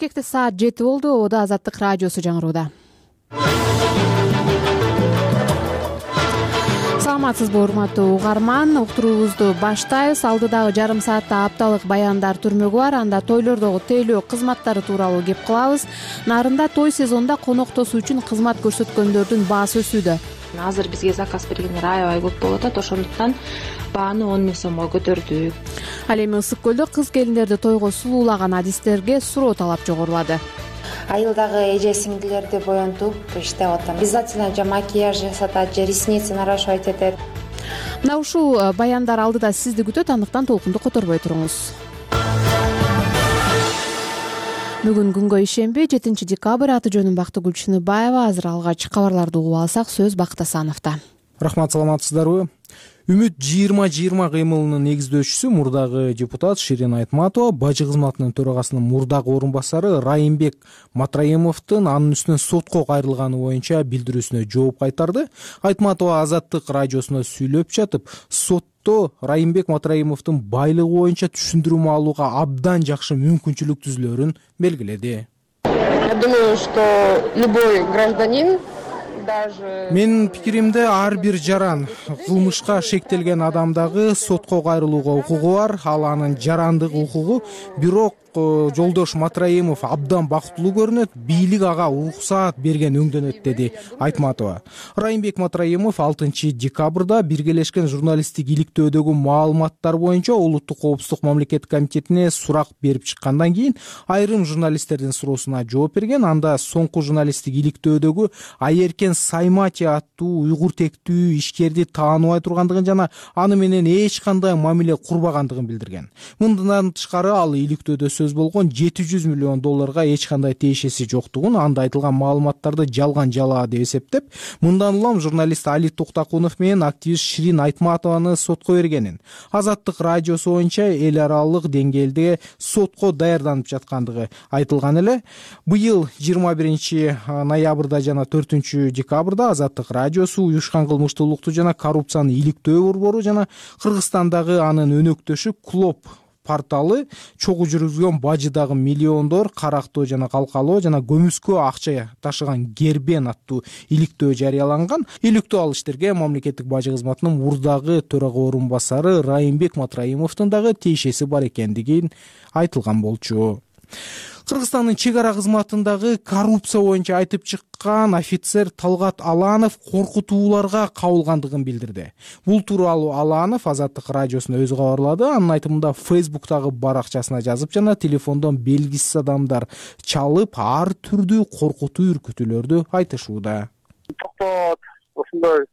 Бишкекте саат 7 болду. Ободо Азаттык радиосу жаңырууда. Саламатсызбы урматтуу угарман, уктуруубузду баштайбыз. Алдыдагы жарым саатта апталык баяндар түрмөгү бар, анда тойлордогу тейлөө кызматтары тууралуу кеп кылабыз. Нарында той сезонунда коноктосуу үчүн кызмат көрсөткөндөрдүн баасы өсүүдө. Азыр бизге заказ бергендер аябай көп болуп атат, ошондуктан бааны 10 000 сомго көтөрдүк. Ал эми ысык көлдө кыз келиндерди тойго сулуулаган адистерге суроо талап жогорулады. Айылдагы эже сиңдилерди боентуп иштеп атам. Обязательно же макияж жасатат, же ресницы наращивать этет. Мына ушул баяндар алдыда сизди күтөт, андыктан толкунду которбой туруңуз. Бүгүн күнгө ишемби, 7 декабрь, аты жөнүм Бактыгүл Чыныбаева. Азыр алгач кабарларды угуп алсак, сөз Бакыт Асановдо. Рахмат, саламатсыздарбы? Үмүт 2020 кыймылынын негиздөөчүсү мурдагы депутат Ширин Айтматова бажы кызматынын төрагасынын мурдагы орун басары Райымбек Матраимовдун анын үстүнөн сотко кайрылганы боюнча билдирүүсүнө жооп кайтарды. Айтматова Азаттык радиосуна сүйлөп жатып, сотто Райымбек Матраимовдун байлыгы боюнча түшүндүрмө алууга абдан жакшы мүмкүнчүлүк түзүлөрүн белгиледи. Я думаю, что любой гражданин, Менин пикиримде ар бир жаран кылмышка шектелген адамдагы сотко кайрылууга укугу бар, ал анын жарандык укугу. Бирок жолдош Матраимов абдан бактылуу көрүнөт, бийлик ага уруксаат берген өңдөнөт, деди Айтматова. Райымбек Матраимов 6 декабрда биргелешкен журналисттик иликтөөдөгү маалыматтар боюнча Улуттук коопсуздук мамлекеттик комитетине сурак берип чыккандан кийин айрым журналисттердин суроосуна жооп берген. Анда соңку журналисттик иликтөөдөгү Айеркен Саймати аттуу уйгур тектүү ишкерди тааныбай тургандыгын жана аны менен эч кандай мамиле курбагандыгын билдирген. Мындан тышкары ал иликтөөдө сөз болгон $700 миллион эч кандай тиешеси жоктугун, анда айтылган маалыматтарды жалган жалаа деп эсептеп, мындан улам журналист Али Токтакунов менен активист Ширин Айтматованы сотко бергенин, Азаттык радиосу боюнча эл аралык деңгээлде сотко даярданып жаткандыгы айтылган эле. Быйыл 21 ноябрда жана 4 декабрда Азаттык радиосу уюшкан кылмыштуулукту жана коррупцияны иликтөө борбору жана Кыргызстандагы анын өнөктөшү Клоп порталы чогуу жүргүзгөн бажыдагы миллиондор карактоо жана калкалоо жана көмүскө акча ташыган Гербен аттуу иликтөө жарыяланган. Иликтөө ал иштерге мамлекеттик бажы кызматынын мурдагы төрага орун басары Райымбек Матраимовдун дагы тиешеси бар экендиги айтылган болчу. Кыргызстандын чек ара кызматындагы коррупция боюнча айтып чыккан офицер Талгат Аланов коркутууларга кабылгандыгын билдирди. Бул тууралуу Аланов Азаттык радиосуна өзү кабарлады. Анын айтымында Facebook'тагы баракчасына жазып жана телефондон белгисиз адамдар чалып, ар түрдүү коркутуу үркүтүүлөрдү айтышууда. Токтот, ушундай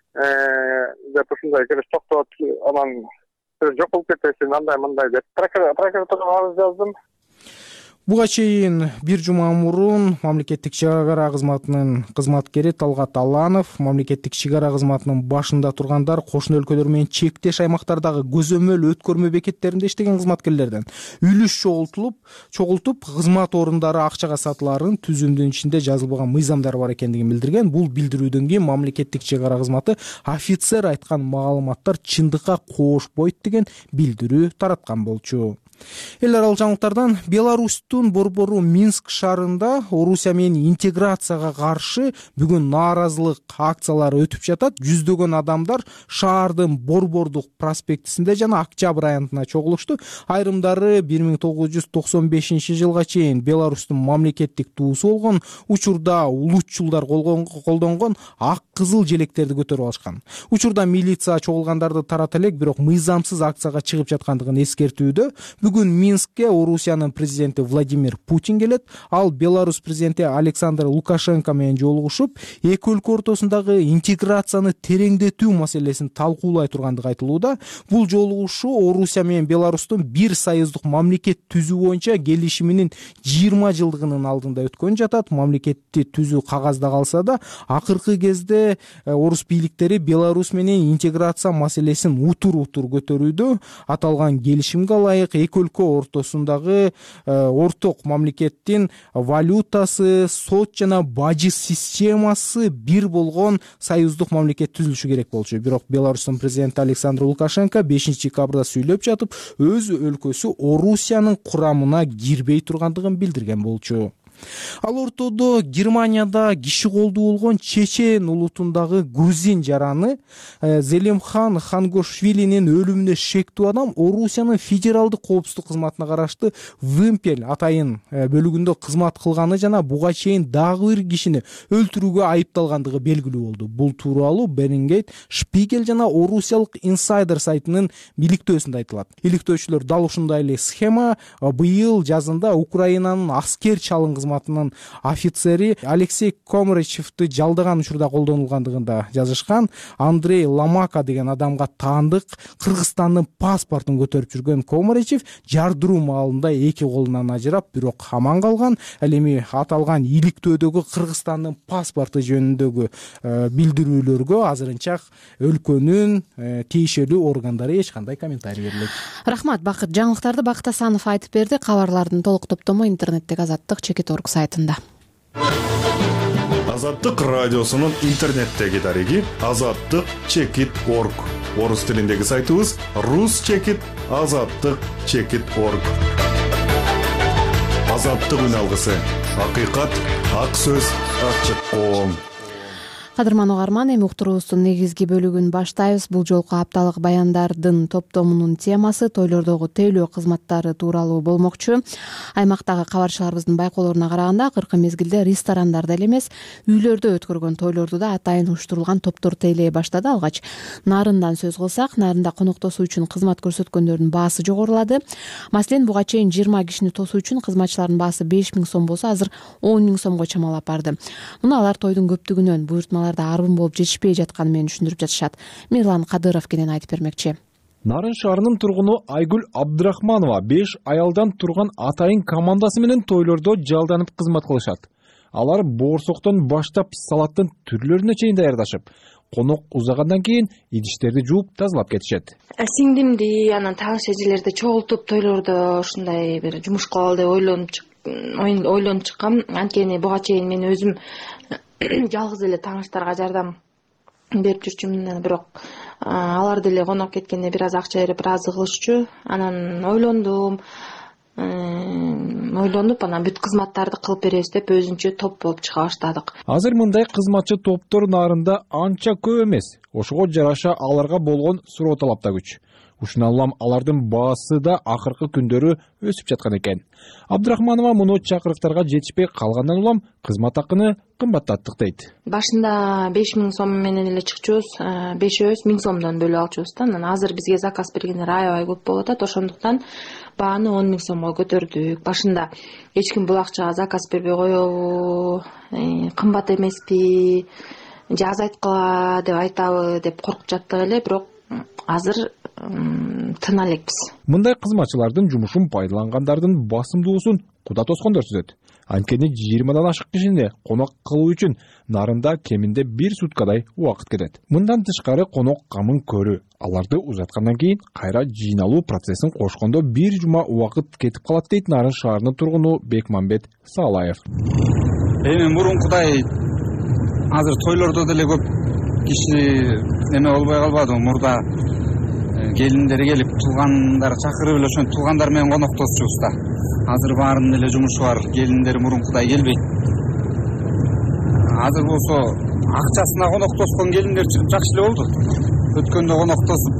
деп ушундай токтот, анан жок болуп кетесиң, андай деп прокуратурага арыз жаздым. Буга чейин бир жума мурун мамлекеттик чек ара кызматынын кызматкери Талгат Аланов мамлекеттик чек ара кызматынын башында тургандар кошуна өлкөлөр менен чектеш аймактардагы көзөмөл өткөрмө бекеттеринде иштеген кызматкерлерден үлүш чогултуп кызмат орундары акчага сатыларын түзүмдүн ичинде жазылбаган мыйзамдар бар экендигин билдирген. Бул билдирүүдөн кийин мамлекеттик чек ара кызматы офицер айткан маалыматтар чындыкка коошпойт деген билдирүү тараткан болчу. Эл аралык жаңылыктардан Беларустун борбору Минск шаарында Орусия менен интеграцияга каршы бүгүн нааразылык акциялары өтүп жатат. Жүздөгөн адамдар шаардын Борбордук проспектисинде жана Октябрь аянтына чогулушту. Айрымдары 1995 жылга чейин Беларустун мамлекеттик туусу болгон, учурда улутчулдар колдонгон ак кызыл желектерди көтөрүп алышкан. Учурда милиция чогулгандарды тарата элек, бирок мыйзамсыз акцияга чыгып жаткандыгын эскертүүдө. Бүгүн Минскке Орусиянын президенти Владимир Путин келет. Ал Беларусь президенти Александр Лукашенко менен жолугушуп, эки өлкө ортосундагы интеграцияны тереңдетүү маселесин талкуулай тургандыгы айтылууда. Бул жолугушуу Орусия менен Беларустун бир союздук мамлекет түзүү боюнча келишиминин 20 жылдыгынын алдында өткөн жатат. Мамлекетти түзүү кагазда калса да, акыркы кезде орус бийликтери Беларусь менен интеграция маселесин утур көтөрүүдө. Аталган келишимге ылайык эки эки өлкө ортосундагы орток мамлекеттин валютасы, сот жана бажы системасы бир болгон союздук мамлекет түзүлүшү керек болчу. Бирок Беларустун президенти Александр Лукашенко 5-декабрда сүйлөп жатып өз өлкөсү Орусиянын курамына кирбей тургандыгын билдирген болчу. Ал ортодо Германияда киши колдуу болгон чечен улутундагы грузин жараны Зелимхан Хангошвилинин өлүмүнө шектүү адам Орусиянын федералдык коопсуздук кызматына карашты Вымпель атайын бөлүгүндө кызмат кылганы жана буга чейин дагы бир кишини өлтүрүүгө айыпталгандыгы белгилүү болду. Бул тууралуу Берингейт, Шпигель жана Орусиялык Инсайдер сайтынын иликтөөсүндө айтылат. Иликтөөчүлөр дал ушундай эле схема быйыл жазында Украинанын аскер чалым кызматынын офицери Алексей Комрачевди жалдаган учурда колдонулгандыгын да жазышкан. Андрей Ламака деген адамга таандык Кыргызстандын паспортун көтөрүп жүргөн Комрачев жардыруу маалында эки колунан ажырап, бирок аман калган. Ал эми аталган иликтөөдөгү Кыргызстандын паспорту жөнүндөгү билдирүүлөргө азырынча өлкөнүн тиешелүү органдары эч кандай комментарий бербейт. Рахмат, Бакыт. Жаңылыктарды Бакыт Асанов айтып берди. Кабарлардын толук топтому интернеттеги Азаттык Чекит.орг сайтында. Азаттык радиосунун интернеттеги дареги Азаттык Чекит.орг. Орус тилиндеги сайтыбыз Rus Chekit Азаттык Чекит.орг. Азаттык үн алгысы. Акыйкат, ак сөз, ачык коом. Кадырман угарман, эми уктуруубуздун негизги бөлүгүн баштайбыз. Бул жолку апталык баяндардын топтомунун темасы тойлордогу тейлөө кызматтары тууралуу болмокчу. Аймактагы кабарчыларыбыздын байкоолоруна караганда, акыркы мезгилде ресторандарда эле эмес, үйлөрдө өткөргөн тойлорду да атайын уюштурулган топтор тейлей баштады. Алгач Нарындан сөз кылсак, Нарында коноктосуу үчүн кызмат көрсөткөндөрдүн баасы жогорулады. Маселен, буга чейин 20 кишини тосуу үчүн кызматчылардын баасы 5000 сом болсо, азыр 10 000 сомго чамалап барды. Муну алар тойдун көптүгүнөн, буйртмалар арбын болуп жетишпей жатканы менен түшүндүрүп жатышат. Мирлан Кадыров кенен айтып бермекчи. Нарын шаарынын тургуну Айгүл Абдрахманова 5 аялдан турган атайын командасы менен тойлордо жалданып кызмат кылышат. Алар боорсоктон баштап салаттын түрлөрүнө чейин даярдашып, конок узагандан кийин идиштерди жууп тазалап кетишет. Сиңдимди, анан тааныш эжелерди чогултуп тойлордо ушундай бир жумуш кылалы деп ойлонуп чыккам. Анткени буга чейин мен өзүм жалгыз эле тааныштарга жардам берип жүрчүмүн, бирок алар деле конок кеткенде бир аз акча берип ыраазы кылышчу. Анан ойлонуп, анан бүт кызматтарды кылып беребиз деп өзүнчө топ болуп чыга баштадык. Азыр мындай кызматчы топтор Нарында анча көп эмес. Ошого жараша аларга болгон суроо талап да күч. Ушундан улам алардын баасы да акыркы күндөрү өсүп жаткан экен. Абдрахманова муну чакырыктарга жетишпей калгандан улам кызмат акыны кымбаттаттык дейт. Башында 5000 сом менен эле чыкчубуз, 5-өбүз 1000 сомдон бөлүп алчубуз да. Анан азыр бизге заказ бергендер аябай көп болуп атат. Ошондуктан бааны 10 000 сомго көтөрдүк. Башында эч ким бул акчага заказ бербей коебу, кымбат эмеспи, же азайткыла деп айтабы деп коркуп жаттык эле, бирок азыр тына элекпиз. Мындай кызматчылардын жумушун пайдалангандардын басымдуусун куда тоскондор түзөт. Анткени 20дан ашык кишини конок кылуу үчүн Нарында кеминде 1 суткадай убакыт кетет. Мындан тышкары конок камын көрү, аларды узаткандан кийин кайра жыйналуу процессин кошкондо 1 жума убакыт кетип калат дейт Нарын шаарынын тургуну Бекмамбет Саалаев. Эми мурункудай азыр тойлордо деле көп киши эме болбой калбады. Мурда келиндер келип, туугандар чакырып эле ошентип туугандар менен коноктошчубуз да. Азыр баарынын эле жумушу бар, келиндер мурункудай келбейт. Азыр болсо акчасына коноктоскон келиндер чыгып жакшы эле болду. Өткөндө коноктосуп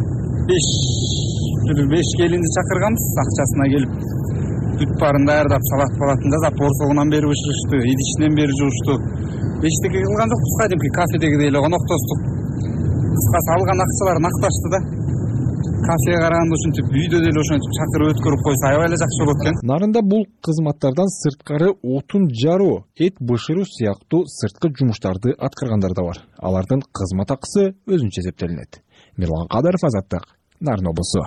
5 келинди чакырганбыз, акчасына келип бүт баарын даярдап, салат палатын жасап, борсогунан бери бышырышты, идишинен бери жуушту. Эчтеке кылган жокпуз, кадимки кафедегидей эле коноктостук. Кыскасы алган акчаларын акташты да. Кафеге караганда ушинтип үйдө деле ошентип чакырып өткөрүп койсо аябай эле жакшы болот экен. Нарында бул кызматтардан сырткары отун жаруу, эт бышыруу сыяктуу сырткы жумуштарды аткаргандар да бар. Алардын кызмат акысы өзүнчө эсептелинет. Мирлан Кадыров, Азаттык, Нарын облусу.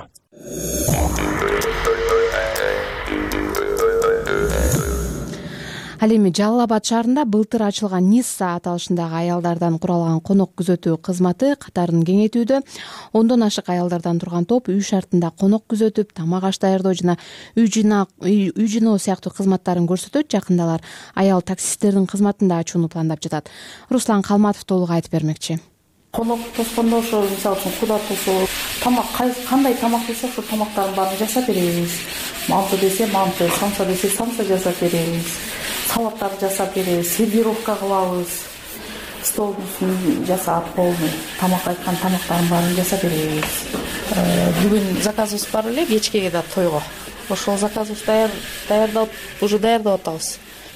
Ал эми Жалал Абад шаарында былтыр ачылган Нисса аталышындагы аялдардан куралган конок күзөтүү кызматы катарын кеңейтүүдө. 10дон ашык аялдардан турган топ үй шартында конок күзөтүп, тамак аш даярдоо жана үй жиноо сыяктуу кызматтарын көрсөтөт. Жакында алар аял таксисттердин кызматын да ачууну пландап жатат. Руслан Калматов толук айтып бермекчи. Конок тоскондо ошо мисалы үчүн куда тосуу, тамак кандай тамак десе ошо тамактардын баарын жасап беребиз. Манты десе манты, самса десе самса жасап беребиз. Салаттарды жасап беребиз, сервировка кылабыз. Столдун үстүн жасап полный тамак айткан тамактардын баарын жасап беребиз. Бүгүн заказыбыз бар эле кечкеге да тойго. Ошол заказыбызды даярдап атабыз.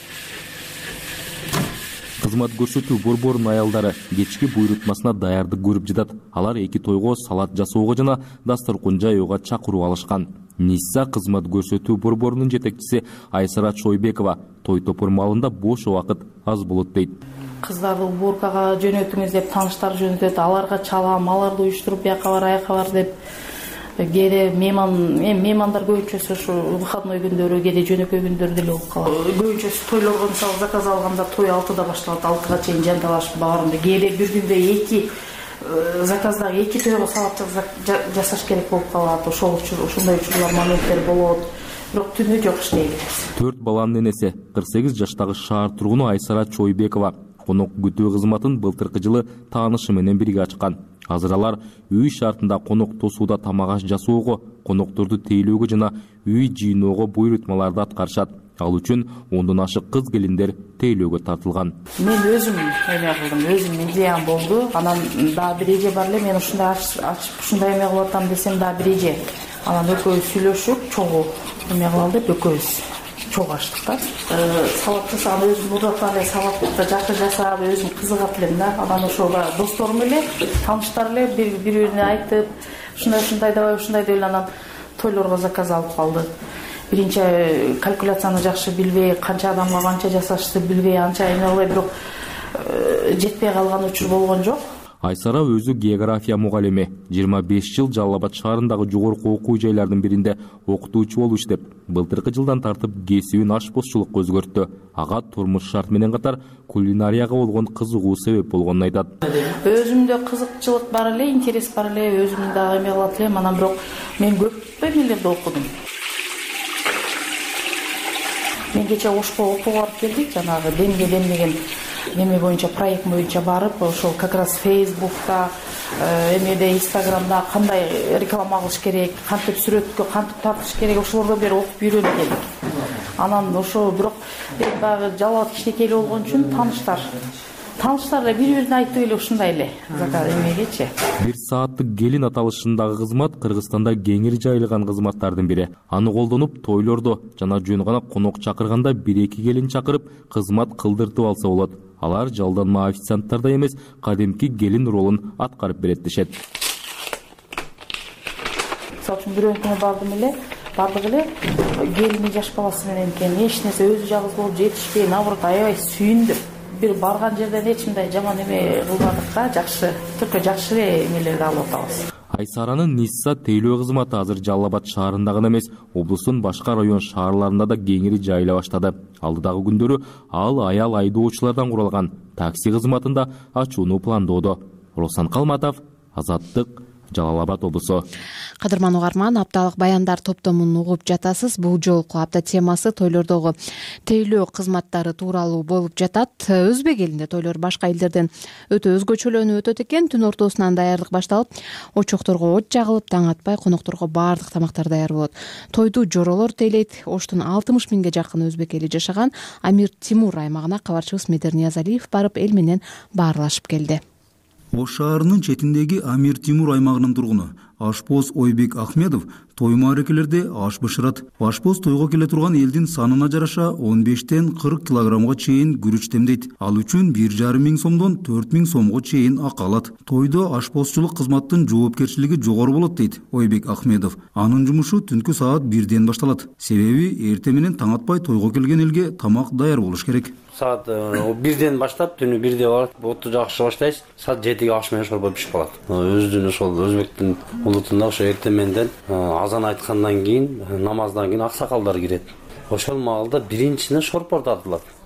Кызмат көрсөтүү борборунун аялдары кечки буйрутмасына даярдык көрүп жатат. Алар эки тойго салат жасоого жана дасторкон жайууга чакыруу алышкан. Нисса кызмат көрсөтүү борборунун жетекчиси Айсара Чойбекова той топур маалында бош убакыт аз болот дейт. Кыздарды уборкага жөнөтүңүз деп тааныштар жөнөтөт, аларга чалам, аларды уюштуруп бияка бар, аяка бар деп. Кээде меймандар көбүнчөсү ушу выходной күндөрү, кээде жөнөкөй күндөрү деле болуп калат. Көбүнчөсү тойлорго мисалы заказ алганда той 6да башталат, 6га чейин жанталашып баарында. Кээде бир күндө 2 заказдагы 2 тойго салат жасаш керек болуп калат. Ошондой учурлар, моменттер болот. Бирок түнү жок иштейбиз. 4 баланын энеси 48 жаштагы шаар тургуну Айсара Чойбекова конок күтүү кызматын былтыркы жылы таанышы менен бирге ачкан. Азыр алар үй шартында конок тосууда тамак аш жасоого, конокторду тейлөөгө жана үй жийноого буйрутмаларды аткарышат. Ал үчүн 10дон ашык кыз келиндер тейлөөгө тартылган. Мен өзүм эме кылдым, өзүм идеям болду. Анан дагы бир эже бар эле, мен ушундай ачып ушундай эме кылып атам десем дагы бир эже. Анан экөөбүз сүйлөшүп, чогуу эме кылалы деп экөөбүз чогуу ачтык да. Салат жасаган өзүм мурдатан эле салатты жакшы жасап, өзүм кызыгат элем да. Анан ошого досторум эле, тааныштар эле бири-бирине айтып, ушундай давай ушундай деп эле анан тойлорго заказ алып калды. Биринчи калькуляцияны жакшы билбей, канча адамга канча жасашты билбей, анча эме кылбай, бирок жетпей калган учур болгон жок. Айсара өзү география мугалими, 25 жыл Жалал Абад шаарындагы жогорку окуу жайлардын биринде окутуучу болуп иштеп, былтыркы жылдан тартып кесибин ашпозчулукка өзгөрттү. Ага турмуш шарт менен катар кулинарияга болгон кызыгуу себеп болгонун айтат. Өзүмдө кызыкчылык бар эле, интерес бар эле, өзүм дагы эме кылат элем, анан бирок мен көп эмелерди окудум. Мен кече Ошко окууга барып келдик, жанагы демге демдеген неме боюнча, проект боюнча барып, ошол как раз Фейсбукта, эмеде, Инстаграмда кандай реклама кылыш керек, кантип сүрөткө кантип тартыш керек, ошолордон бери окуп үйрөнүп келдик. Анан ошо бирок баягы Жалал Абад кичинекей эле болгон үчүн тааныштар эле бири-бирине айтып эле ушундай эле заказ эмегечи. 1 сааттык келин аталышындагы кызмат Кыргызстанда кеңири жайылган кызматтардын бири. Аны колдонуп, тойлордо жана жөн гана конок чакырганда 1-2 келин чакырып кызмат кылдыртып алса болот. Алар жалданма официанттарда эмес, кадимки келин ролун аткарып берет дешет. Мисалы үчүн бирөө күнү бардык эле келини жаш баласы менен экен, эч нерсе өзү жалгыз болуп жетишпей, наоборот аябай сүйүндү. Бир барган жерден эч мындай жаман эме кылбадык да, жакшы, только жакшы эмелерди алып атабыз. Айсаранын Нисса тейлөө кызматы азыр Жалал Абад шаарында гана эмес, облустун башка район шаарларында да кеңири жайыла баштады. Алдыдагы күндөрү ал аял айдоочулардан куралган такси кызматында ачууну пландоодо. Руслан Калматов, Азаттык, Жалал Абад облусу. Кадырман угарман, апталык баяндар топтомун угуп жатасыз. Бул жолку апта темасы тойлордогу тейлөө кызматтары тууралуу болуп жатат. Өзбек элинде тойлор башка элдерден өтө өзгөчөлөнүп өтөт экен. Түн ортосунан даярдык башталып, очокторго от жагылып, таң атпай конокторго баардык тамактар даяр болот. Тойду жоролор тейлейт. Оштун 60 миңге жакын өзбек эли жашаган Амир Тимур аймагына кабарчыбыз Медер Ниязалиев барып, эл менен баарлашып келди. Ош шаарынын четиндеги Амир Тимур аймагынын тургуну ашпоз Ойбек Ахмедов той маарекелерде аш бышырат. Ашпоз тойго келе турган элдин санына жараша 15-тен 40 килограммга чейин күрүч темдейт. Ал үчүн 1,5 миң сомдон 4 миң сомго чейин акы алат. Тойдо ашпозчулук кызматтын жоопкерчилиги жогору болот дейт Ойбек Ахмедов. Анын жумушу түнкү саат 1ден башталат. Себеби эрте менен таң атпай тойго келген элге тамак даяр болуш керек. Saat 1'den başlap, tünü 1'de var. Botu жақсы баштайсыз. Saat 7'ge аш менен шорпа пишип калат. Өзүнүн ошол Өзбектин улутунда ошо эртеменден азан айткандан кийин, намаздан кийин аксакалдар кирет. Ошол маалда биринчине шорпор тартылат.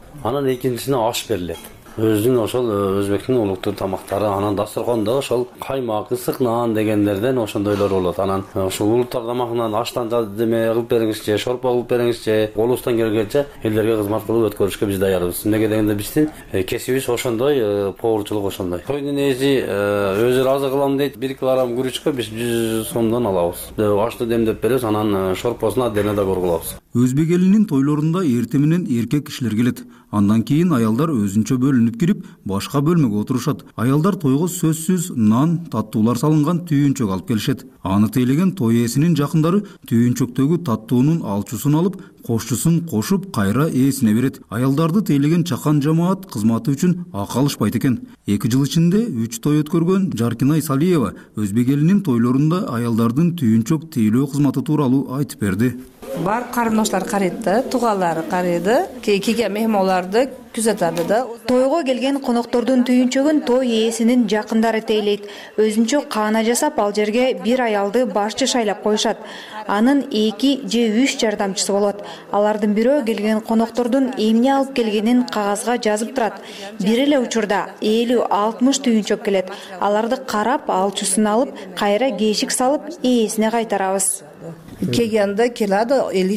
Анан экинчисине аш берилет. Өзүнүн ошол өзбектин улуттук тамактары, анан дасторкондо ошол каймак, ысык нан дегендерден ошондойлор болот. Анан ошол улуттар тамагынан аштан деме кылып бериңизчи, шорпо кылып бериңизчи, колубуздан келгенче элдерге кызмат кылып өткөрүшкө биз даярбыз. Эмнеге дегенде биздин кесибибиз ошондой, поварчылык ошондой. Тойдун ээси өзү азыр кылам дейт, 1 килограмм күрүчкө биз 100 сомдон алабыз. Ашты демдеп беребиз, анан шорпосун отдельно договор кылабыз. Өзбек элинин тойлорунда эртең менен эркек кишилер келет. Андан кийин аялдар өзүнчө бөлүнүп кирип, башка бөлмөгө отурушат. Аялдар тойго сөзсүз нан, таттуулар салынган түйүнчөк алып келишет. Аны тейлеген той ээсинин жакындары түйүнчөктөгү таттуунун алчусун алып, кошчусун кошуп, кайра ээсине берет. Аялдарды тейлеген чакан жамаат кызматы үчүн акы алышпайт экен. 2 жыл ичинде 3 той өткөргөн Жаркинай Салиева өзбек элинин тойлорунда аялдардын түйүнчөк тейлөө кызматы тууралуу айтып берди. Бар карындаштар карайт да, тугалары карайды, келген мehmonларды күзөтөдү да. Тойго келген коноктордун түйүнчөгүн той ээсинин жакындары тейлейт. Өзүнчө каана жасап, ал жерге бир аялды башчы шайлап коюшат. Анын 2 же 3 жардамчысы болот. Алардын бирөө келген коноктордун эмне алып келгенин кагазга жазып турат. Бир эле учурда 50-60 түйүнчөк келет. Аларды карап, алчусын алып, кайра кешик салып, ээсине кайтарабыз. Келгенде келады,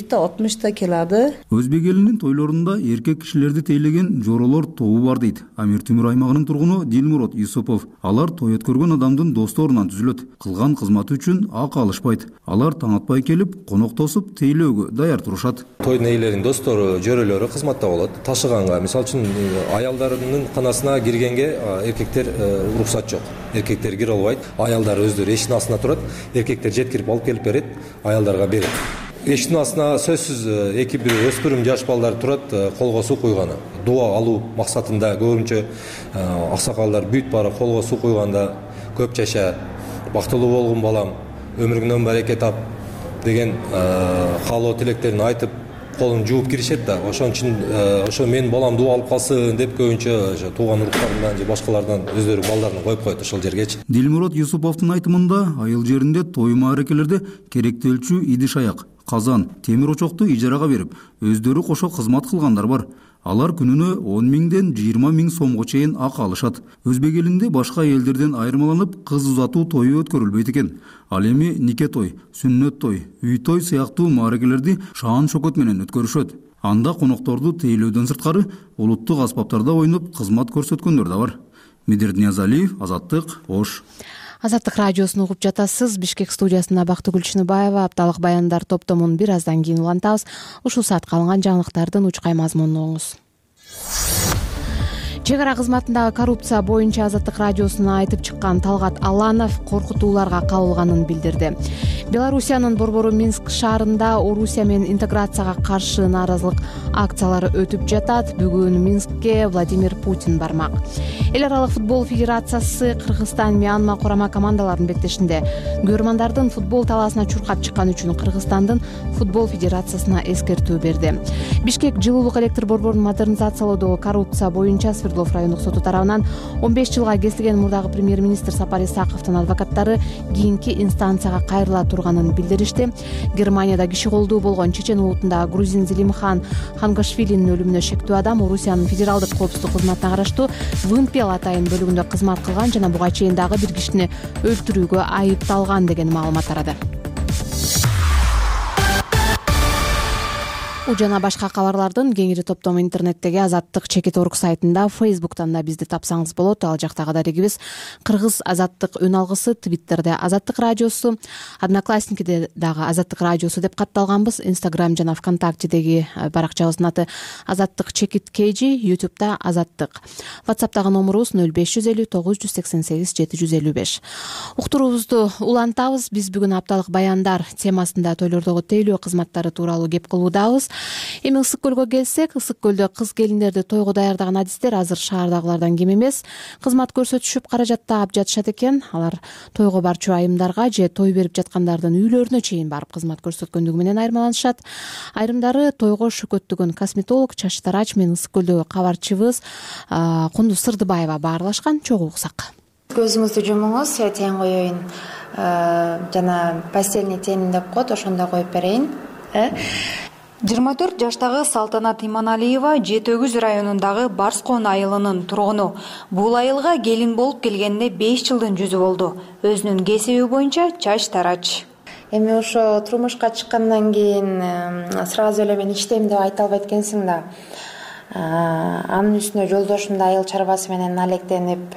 50-60 келады. Өзбек элинин тойлорунда эркек кишилерди тейлеген жоролор тобу бар дейт Амир Темир аймагынын тургуну Дилмурод Юсупов. Алар той өткөргөн адамдын досторунан түзүлөт. Кылган кызматы үчүн акы алышпайт. Алар таң атпай келип, конок тосуп, тейлөөгө даяр турушат. Тойдун ээлеринин достору, жөрөлөрү кызматта болот. Ташыганга, мисалы үчүн аялдарынын канасына киргенге эркектер уруксат жок. Эркектер кире албайт. Аялдар өздөрү эшиктин астына турат. Эркектер жеткирип алып келип берет. Аялдарга берет. Эшиктин астына сөзсүз 2-1 өспүрүм жаш балдар турат, колго суу куйганы. Дуа алуу максатында көбүнчө аксакалдар бүт бары колго суу куйганда көп жаша, бактылуу болгун балам, өмүрүңдөн барекет тап деген каалоо тилектерин айтып, колун жууп киришет да. Ошон үчүн ошо мен балам дуа алып калсын деп көбүнчө тууган уруктарынан же башкалардан өздөрү балдарын коюп коет ошол жергечи. Дилмурод Юсуповдун айтымында айыл жеринде той маарекелерде керектелчү идиш аяк, казан, темир очокту ижарага берип, өздөрү кошо кызмат кылгандар бар. Алар күнүнө 10 миңден 20 миң сомго чейин акы алышат. Өзбек элинде башка элдерден айырмаланып кыз узатуу тою өткөрүлбөйт экен. Ал эми нике той, сүннөт той, үй той сыяктуу маарекелерди шаан шөкөт менен өткөрүшөт. Анда конокторду тейлөөдөн сырткары улуттук аспаптарда ойноп кызмат көрсөткөндөр да бар. Медерт Ниязалиев, Азаттык, Ош. Азаттык радиосун угуп жатасыз. Бишкек студиясында Бактыгүл Чыныбаева. Апталык баяндар топтомун бир аздан кийин улантабыз. Ушул саатка алынган жаңылыктардын учкай мазмунун угуңуз. Чек ара кызматындагы коррупция боюнча Азаттык радиосуна айтып чыккан Талгат Аланов коркутууларга кабылганын билдирди. Белоруссиянын борбору Минск шаарында Орусия менен интеграцияга каршы нааразылык акциялары өтүп жатат. Бүгүн Минскке Владимир Путин бармак. Эл аралык футбол федерациясы Кыргызстан Мьянма курама командаларынын беттешинде көрмандардын футбол талаасына чуркап чыккан үчүн Кыргызстандын футбол федерациясына эскертүү берди. Бишкек жылуулук электр борборун модернизациялоодогу коррупция боюнча Свердлов райондук соту тарабынан 15 жылга кесилген мурдагы премьер-министр Сапар Исаковдун адвокаттары кийинки инстанцияга кайрыла турганын билдиришти. Германияда киши колдуу болгон Чечен улутундагы грузин Зелимхан Хангашвилинин өлүмүнө шектүү адам Орусиянын федералдык коопсуздук кызматына караштуу Вымпел атайын бөлүгүндө кызмат кылган жана буга чейин дагы бир кишини өлтүрүүгө айыпталган деген маалымат тарады. Жана башка кабарлардын кеңири топтому интернеттеги Азаттык Чекит Орг сайтында, Facebooktан да бизди тапсаңыз болот. Ал жактагы дарегибиз Кыргыз Азаттык үн алгысы, Twitterде Азаттык радиосу, Одноклассникиде дагы Азаттык радиосу деп катталганбыз. Instagram жана ВКонтактедеги баракчабыздын аты Азаттык Чекит KG, YouTubeда Азаттык. WhatsApp'тагы номерубуз 0550 988 755. Уктуруубузду улантабыз. Биз бүгүн апталык баяндар темасында тойлордогу тейлөө кызматтары тууралуу кеп кылуудабыз. Эми Ысык көлгө келсек, Ысык көлдө кыз келиндерди тойго даярдаган адистер азыр шаардагылардан кем эмес. Кызмат көрсөтүшүп каражат таап жатышат экен. Алар тойго барчу айымдарга же той берип жаткандардын үйлөрүнө чейин барып кызмат көрсөткөндүгү менен айырмаланышат. Айрымдары тойго шөкөттүгөн косметолог, чач тарач менен Ысык көлдөгү кабарчыбыз Кундуз Сырдыбаева баарлашкан. Чогуу уксак. Көзүңүздү жумуңуз, тен коеюн. Жана постельный тен деп коет, ошондо коюп берейин. 24 жаштагы Салтанат Иманалиева Жети Өгүз районундагы Барскон айылынын тургуну. Бул айылга келин болуп келгенине 5 жылдын жүзү болду. Өзүнүн кесиби боюнча чач тарач. Эми ошо турмушка чыккандан кийин сразу эле мен иштейм деп айта албайт экенсиң да. Анын үстүнө жолдошум да айыл чарбасы менен алектенип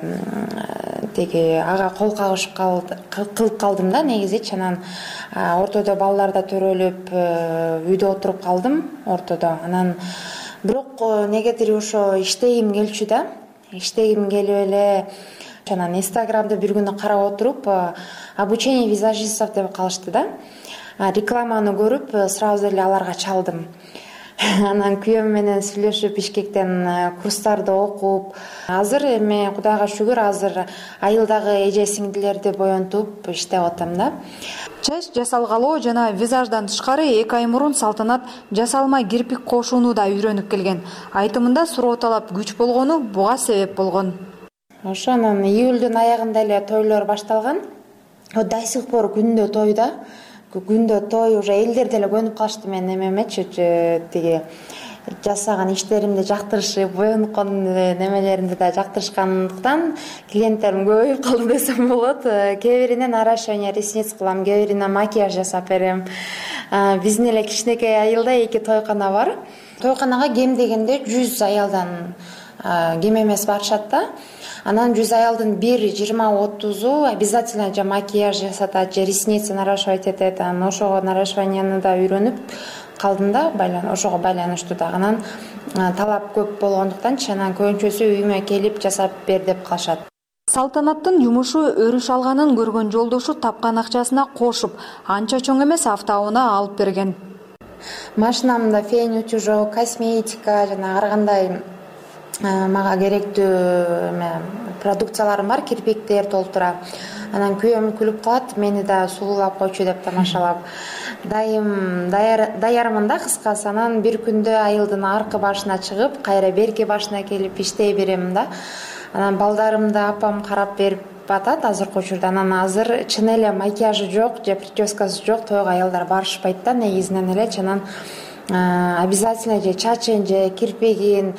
ага кол кагышып кылып калдым да негизичи. Анан ортодо балдар да төрөлүп үйдө отуруп калдым ортодо. Анан бирок негедир ошо иштегим келчү да. Иштегим келип эле анан Инстаграмды бир күнү карап отуруп обучение визажистов деп калышты да. Рекламаны көрүп сразу эле аларга чалдым. Анан күйөөм менен сүйлөшүп Бишкектен курстарды окуп, азыр эми Кудайга шүгүр азыр айылдагы эже сиңдилерди боентуп иштеп атам да. Чач жасалгалоо жана визаждан тышкары 2 ай мурун Салтанат жасалма кирпик кошууну да үйрөнүп келген. Айтымында суроо талап күч болгону буга себеп болгон. Ошо анан июлдун аягында эле тойлор башталган. До сих пор күндө той да. Күндө той уже элдер деле көнүп калышты мен немемечи тиги жасаган иштеримди жактырышып, боенуккан немелеримди да жактырышкандыктан клиенттерим көбөйүп калды десем болот. Кээ бирине наращивание ресниц кылам, кээ бирине макияж жасап берем. Биздин эле кичинекей айылда 2 тойкана бар. Тойканага кем дегенде 100 аялдан кем эмес барышат да. Анан 100 аялдын 20-30 обязательно же макияж жасатат, же ресницы наращивать этет. Анан ошого наращиванияны да үйрөнүп калдым да, ошого байланыштуу да. Анан талап көп болгондуктан анан көбүнчөсү үйүмө келип жасап бер деп калышат. Салтанаттын жумушу өрүш алганын көргөн жолдошу тапкан акчасына кошуп, анча чоң эмес автоунаа алып берген. Машинамда фен, утюжок, косметика жана ар кандай мага керектүү продукцияларым бар, кирпиктер толтура. Анан күйөөм күлүп калат, мени да сулуулап койчу деп тамашалап. Дайым даярмын да кыскасы. Анан бир күндө айылдын аркы башына чыгып, кайра берки башына келип иштей берем да. Анан балдарымды апам карап берип атат азыркы учурда. Анан азыр чын эле макияжы жок, же прическасы жок тойго аялдар барышпайт да негизинен эле. Анан обязательно же чачын, же кирпигин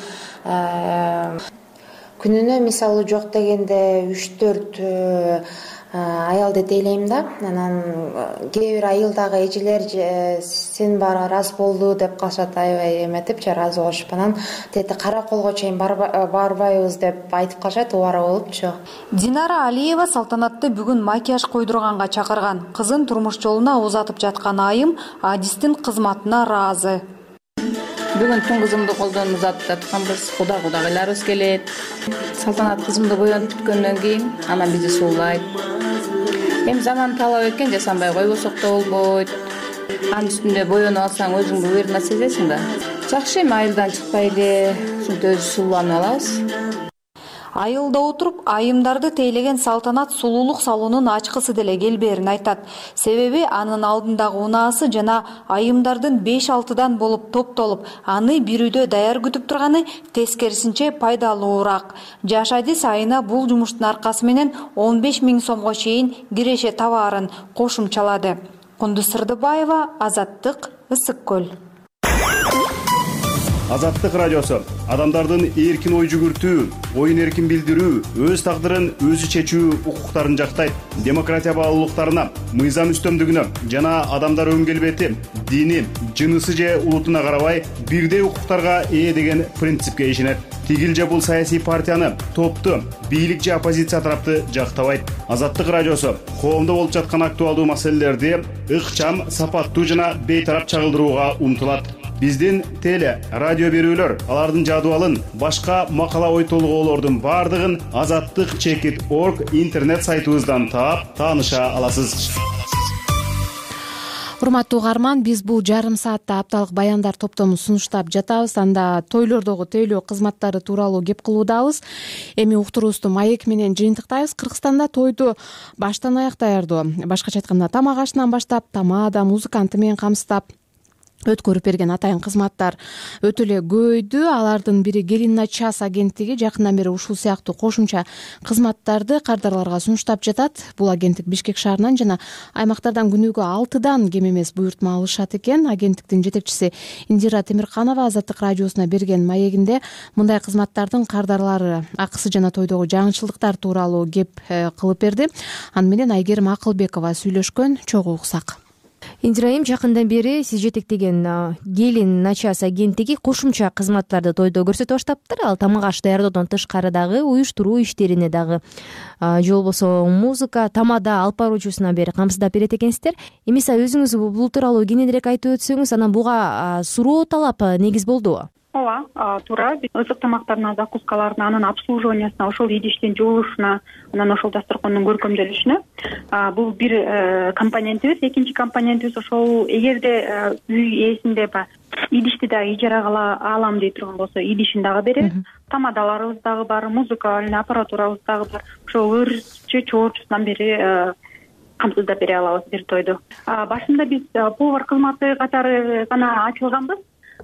күнүнө мисалы жок дегенде 3-4 аялды тейлейм да. Анан кээ бир айылдагы эжелер сен бара раз болду деп калышат, аябай эметип разы болушуп. Анан тети Караколго чейин барбайбыз деп айтып калышат, убара болупчу. Динара Алиева Салтанатты бүгүн макияж койдурганга чакырган. Кызын турмуш жолуна узатып жаткан айым адистин кызматына ыраазы. Бүгүн тун кызымды колдон узатып жатканбыз. Кудагыйларыбыз келет. Салтанат кызымды боентуп бүткөндөн кийин анан бизди суулайт. Эми заман талап экен, жасанбай койбосок да болбойт. Анын үстүндө боенуп алсаң өзүңдү уверенно сезесиң да. Жакшы, эми айылдан чыкпайлы, ушинтип өзү сууланып алабыз. Айылда отуруп айымдарды тейлеген Салтанат сулуулук салонун ачкысы деле келбээрин айтат. Себеби анын алдындагы унаасы жана айымдардын 5-6дан болуп топтолуп, аны бир үйдө даяр күтүп турганы тескерисинче пайдалуураак. Жаш адис айына бул жумуштун аркасы менен 15 000 сомго чейин киреше табаарын кошумчалады. Кундуз Сырдыбаева, Азаттык, Ысык көл. Азаттык радиосу адамдардын эркин ой жүгүртүү, оюн эркин билдирүү, өз тагдырын өзү чечүү укуктарын жактайт. Демократия баалуулуктарына, мыйзам үстөмдүгүнө жана адамдар өн келбети, дини, жынысы же улутуна карабай бирдей укуктарга ээ деген принципке ишенет. Тигил же бул саясий партияны, топту, бийлик же оппозиция тарапты жактабайт. Азаттык радиосу коомдо болуп жаткан актуалдуу маселелерди ыкчам, сапаттуу жана бейтарап чагылдырууга умтулат. Биздин теле, радио берүүлөр, алардын жадыбалын, башка макала ой толгоолордун бардыгын azattik.org интернет сайтыбыздан таап, тааныша аласыз. Урматтуу угарман, биз бул жарым саатта апталык баяндар топтомун сунуштап жатабыз. Анда тойлордогу тейлөө кызматтары тууралуу кеп кылуудабыз. Эми уктуруубузду маек менен жыйынтыктайбыз. Кыргызстанда тойду баштан аяк даярдоо, башкача айтканда тамак ашынан баштап, тамада, музыканты менен камсыздап, өткөрүп берген атайын кызматтар өтө эле көбөйдү. Алардын бири Келин на час агенттиги жакындан бери ушул сыяктуу кошумча кызматтарды кардарларга сунуштап жатат. Бул агенттик Бишкек шаарынан жана аймактардан күнүгө 6дан кем эмес буйртма алышат экен. Агенттиктин жетекчиси Индира Темирканова Азаттык радиосуна берген маегинде мындай кызматтардын кардарлары акысы жана тойдогу жаңычылдыктар тууралуу кеп кылып берди. Аны менен Айгерим Акылбекова сүйлөшкөн, чогуу уксак. Индира айым, жакындан бери сиз жетектеген Келин на час агенттиги кошумча кызматтарды тойдо көрсөтө баштаптыр. Ал тамак аш даярдоодон тышкары дагы уюштуруу иштерине дагы же болбосо музыка, тамада алып баруучусуна бери камсыздап берет экенсиздер. Эмесе өзүңүз бул тууралуу кененирээк айтып өтсөңүз, анан буга суроо талап негиз болдубу? Ооба, туура. Ысык тамактардын закускаларына, анын обслуживаниясына, ошол идиштин жуулушуна, анан ошол дасторкондун көркөмдөлүшүнө бул бир компонентибиз. Экинчи компонентибиз ошол эгерде үй ээсинде идишти дагы ижарага алам дей турган болсо, идишин дагы беребиз. Тамадаларыбыз дагы бар, музыкалдык аппаратурабыз дагы бар. Ошол өрчү чоорчусунан бери камсыздап бере алабыз бир тойду. Башында биз повар кызматы катары гана ачылганбыз.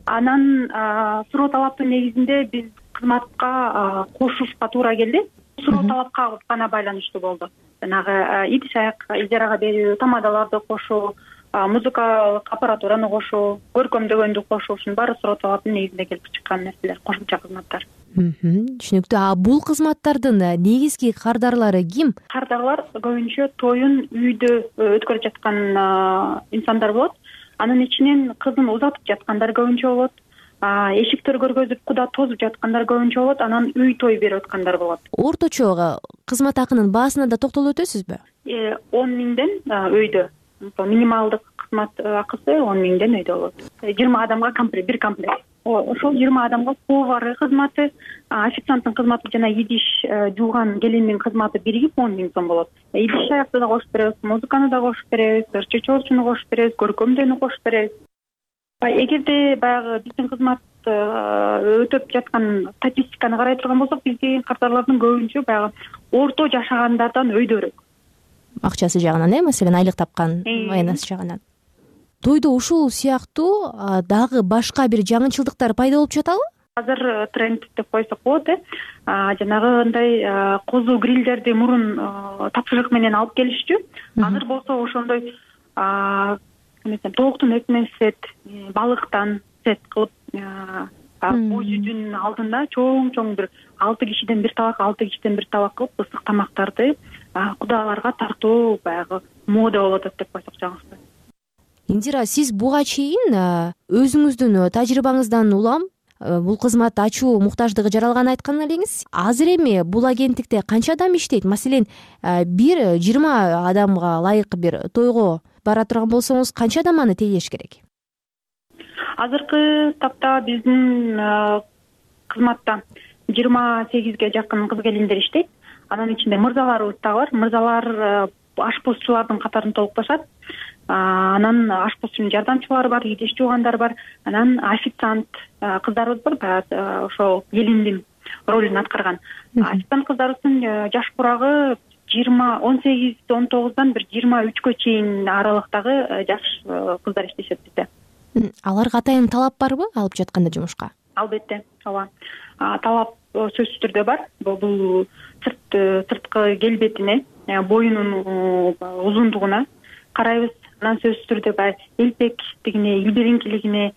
Анан суроо талаптын негизинде биз кызматка кошушка туура келди. Суроо талапка гана байланыштуу болду. Жанагы идиш аяк ижарага берүү, тамадаларды кошуу, музыкалык аппаратураны кошуу, көркөмдөгөндү кошуу, ушунун баары суроо талаптын негизинде келип чыккан нерселер, кошумча кызматтар. Түшүнүктүү. Бул кызматтардын негизги кардарлары ким? Кардарлар көбүнчө тоюн үйдө өткөрүп жаткан инсандар болот. Анын ичинен кызын узатып жаткандар көбүнчө болот. Эшик төргөргөзүп куда тозуп жаткандар көбүнчө болот. Анан үй той берип аткандар болот. Орточо кызмат акынын баасына да токтолуп өтөсүзбү? 10 миңден өйдө. Минималдык кызмат акысы 10 миңден өйдө болот. 20 адамга бир комплект. Ошол 20 адамга повары кызматы, официанттын кызматы жана идиш жууган келиндин кызматы биригип 10 миң сом болот. Идиш аякты да кошуп беребиз, музыканы да кошуп беребиз, өрчү чоорчуну кошуп беребиз, көркөмдөөнү кошуп беребиз. Эгерде баягы биздин кызмат өтөп жаткан статистиканы карай турган болсок, бизде кардарлардын көбүнчө баягы орто жашагандардан өйдөрөөк. Акчасы жагынан, маселен айлык тапкан маянасы жагынан. Тойдо ушул сыяктуу дагы башка бир жаңычылдыктар пайда болуп жатабы? Азыр тренд деп койсок болот. Жанагындай козу грилдерди мурун тапшырык менен алып келишчү. Азыр болсо ошондой тооктун этинен сет, балыктан сет кылып, бой жүзүнүн алдында чоң бир 6 кишиден бир табак, 6 кишиден бир табак кылып, ысык тамактарды кудаларга тартуу баягы мода болуп атат деп койсок жаңылышпайт. Индира, сиз буга чейин өзүңүздүн тажрыйбаңыздан улам бул кызматты ачуу муктаждыгы жаралганын айткан элеңиз. Азыр эми бул агенттикте канча адам иштейт? Маселен, бир 20 адамга ылайык бир тойго бара турган болсоңуз, канча адам аны тейлеш керек? Азыркы тапта биздин кызматта 28ге жакын кыз келиндер иштейт. Анын ичинде мырзаларыбыз дагы бар. Мырзалар ашпозчулардын катарын толукташат. Анан ашпозчунун жардамчылары бар, идиш жуугандар бар. Анан официант кыздарыбыз бар, ошол келиндин ролун аткарган. Официант кыздарыбыздын жаш курагы 18-19дан бир 23гө чейин аралыктагы жаш кыздар иштешет бизде. Аларга атайын талап барбы алып жатканда жумушка? Албетте, ооба. Талап сөзсүз түрдө бар. Бул сырткы келбетине, боюнун узундугуна карайбыз. Анан сөзсүз түрдө элпектигине, илбиреңкилигине,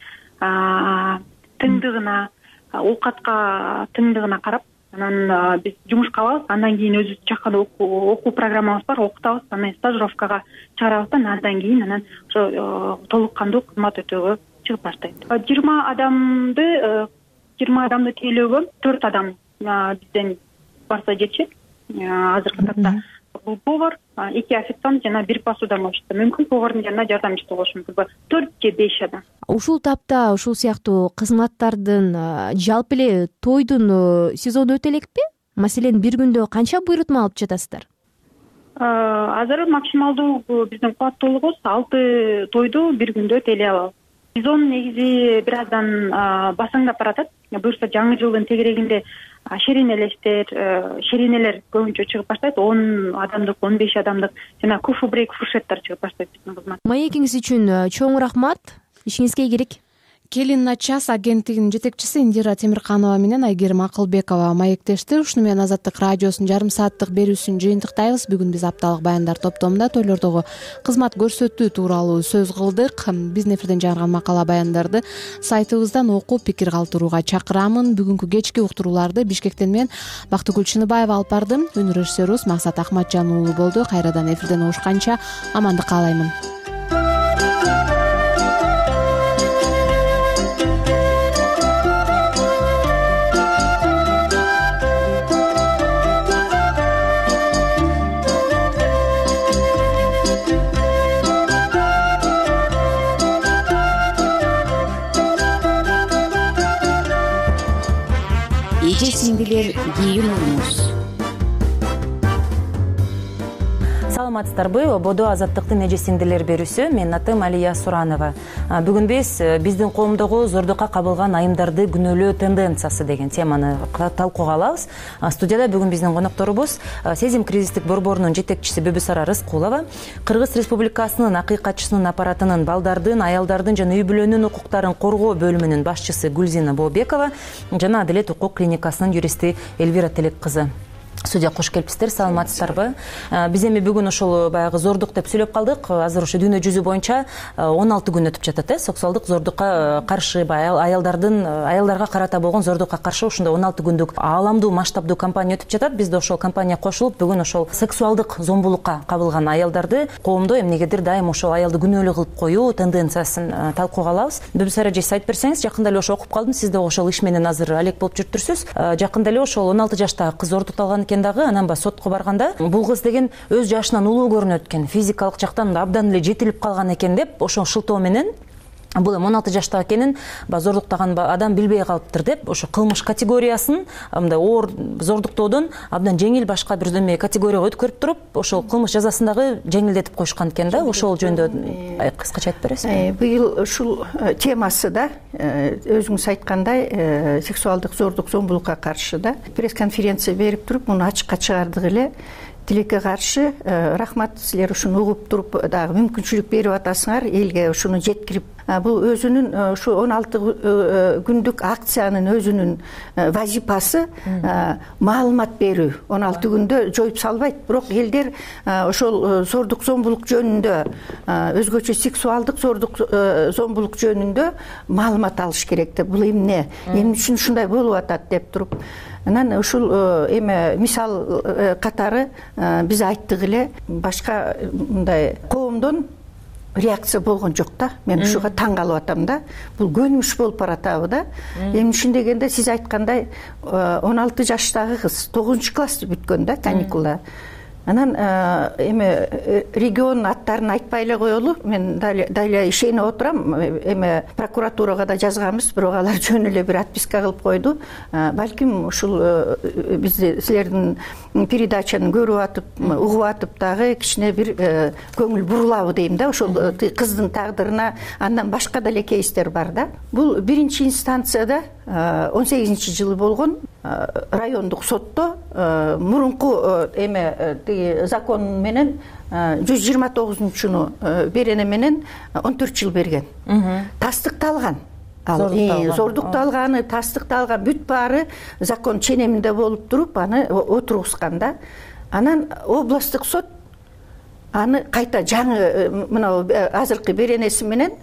тыңдыгына, оокатка тыңдыгына карап, анан биз жумушка алабыз. Андан кийин өзүбүз чаккан окуу программабыз бар, окутабыз, анан стажировкага чыгарабыз, андан кийин анан ошо толук кандуу кызмат өтөөгө чыгып баштайт. 20 адамды тейлөөгө 4 адам бизден барса жетишет. Азыркы тапта бул повар, 2 официант жана 1 посудомоечница. Мүмкүн повардын жанына жардамчысы болушу мүмкүн. 4 же 5 адам. Ушул тапта ушул сыяктуу кызматтардын жалпы эле тойдун сезону өтө элекпи? Маселен, бир күндө канча буйрутма алып жатасыздар? Азыр максималдуу биздин кубаттуулугубуз 6 тойду бир күндө тейлей алабыз. Сезон негизи бир аздан басаңдап баратат. Буюрса жаңы жылдын тегерегинде шеренелер көбүнчө чыгып баштайт. 10 адамдык, 15 адамдык жана кофе брейк фуршеттер чыгып баштайт биздин кызмат. Маегиңиз үчүн чоң рахмат. ишиңизге ийгилик. Келин на час агенттигинин жетекчиси Индира Темирканова менен Айгерим Акылбекова маектешти. Ушуну менен Азаттык радиосунун жарым сааттык берүүсүн жыйынтыктайбыз. Бүгүн биз апталык баяндар топтомунда тойлордогу кызмат көрсөтүү тууралуу сөз кылдык. Биздин эфирден жарган макала баяндарды сайтыбыздан окуп пикир калтырууга чакырамын. Бүгүнкү кечки уктурууларды Бишкектен мен Бактыгүл Чыныбаева алып бардым. Өнөр режиссерибиз Максат Ахматжан уулу болду. Кайрадан эфирден угушканча амандык каалаймын. Эже сиңдилер кийин урмуз. Саламатсыздарбы? Ободо Азаттыктын эже сиңдилер берүүсү. Менин атым Алия Суранова. Бүгүн биздин коомдогу зордукка кабылган айымдарды күнөөлөө тенденциясы деген теманы талкууга алабыз. Студияда бүгүн биздин конокторубуз Сезим кризистик борборунун жетекчиси Бүбүсара Рыскулова, Кыргыз Республикасынын акыйкатчысынын аппаратынын балдардын, аялдардын жана үй бүлөнүн укуктарын коргоо бөлүмүнүн башчысы Гүлзина Бообекова жана Адилет укук клиникасынын юристи Эльвира Телек кызы. Судья кош келипсиздер, саламатсыздарбы? Биз эми бүгүн ошол баягы зордук деп сүйлөп калдык. Азыр ошо дүйнө жүзү боюнча 16 күн өтүп жатат, сексуалдык зордукка каршы, аялдарга карата болгон зордукка каршы ушундай 16 күндүк ааламдуу масштабдуу кампания өтүп жатат. Биз да ошол кампания кошулуп, бүгүн ошол сексуалдык зомбулукка кабылган аялдарды коомдо эмнегедир дайым ошол аялды күнөөлүү кылып коюу тенденциясын талкууга алабыз. Бүбүсара эже, айтып берсеңиз, жакында эле ошо окуп калдым, сиз да ошол иш менен азыр алек болуп жүрүптүрсүз. Жакында эле ошол 16 жаштагы кыз зордукталган дагы, анан сотко барганда бул кыз деген өз жашынан улуу көрүнөт экен, физикалык жактан абдан эле жетилип калган экен деп ошол шылтоо менен бул 16 жаштагы экенин зордуктаган адам билбей калыптыр деп ошо кылмыш категориясын мындай оор зордуктоодон абдан жеңил башка бир дөмө категорияга өткөрүп туруп ошол кылмыш жазасын дагы жеңилдетип койушкан экен да. Ошол жөнүндө кыскача айтып бересизби? Быйыл ушул темасы да өзүңүз айткандай сексуалдык зордук зомбулукка каршы да пресс-конференция берип туруп муну ачыкка чыгардык эле. Тилекке каршы рахмат, силер ушуну угуп туруп дагы мүмкүнчүлүк берип атасыңар элге ушуну жеткирип. Бул өзүнүн ушу 16 күндүк акциянын өзүнүн вазипасы маалымат берүү. 16 күндө жоюп салбайт, бирок элдер ошол зордук зомбулук жөнүндө, өзгөчө сексуалдык зордук зомбулук жөнүндө маалымат алыш керек деп, бул эмне үчүн ушундай болуп атат деп туруп. Анан ушул эме мисал катары биз айттык эле, башка мындай коомдон реакция болгон жок да. Мен ушуга таң калып атам да. Бул көнүмүш болуп баратабы да. Эмне үчүн дегенде, сиз айткандай 16 жаштагы кыз 9 классты бүткөн да, каникулда. Анан эме регион аттарын айтпай эле коелу. Мен дайля ишенип отурам. Эме прокуратурага да жазганбыз, бирок алар жөн эле бир отписка кылып койду. Балким ушул бизди силердин передачаны көрүп атып, угуп атып дагы кичине бир көңүл бурулабы дейм да, ошол кыздын тагдырына. Андан башка деле кейстер бар да. Бул биринчи инстанцияда 18-жылы болгон райондук сотто мурунку эме закон менен 129-чуну берене менен 14 жыл берген. Тастыкталган. Зордукталганы, тастыкталган бүт баары закон ченеминде болуп туруп, аны отургузган да. Анан областтык сот аны кайта жаңы мына азыркы беренеси менен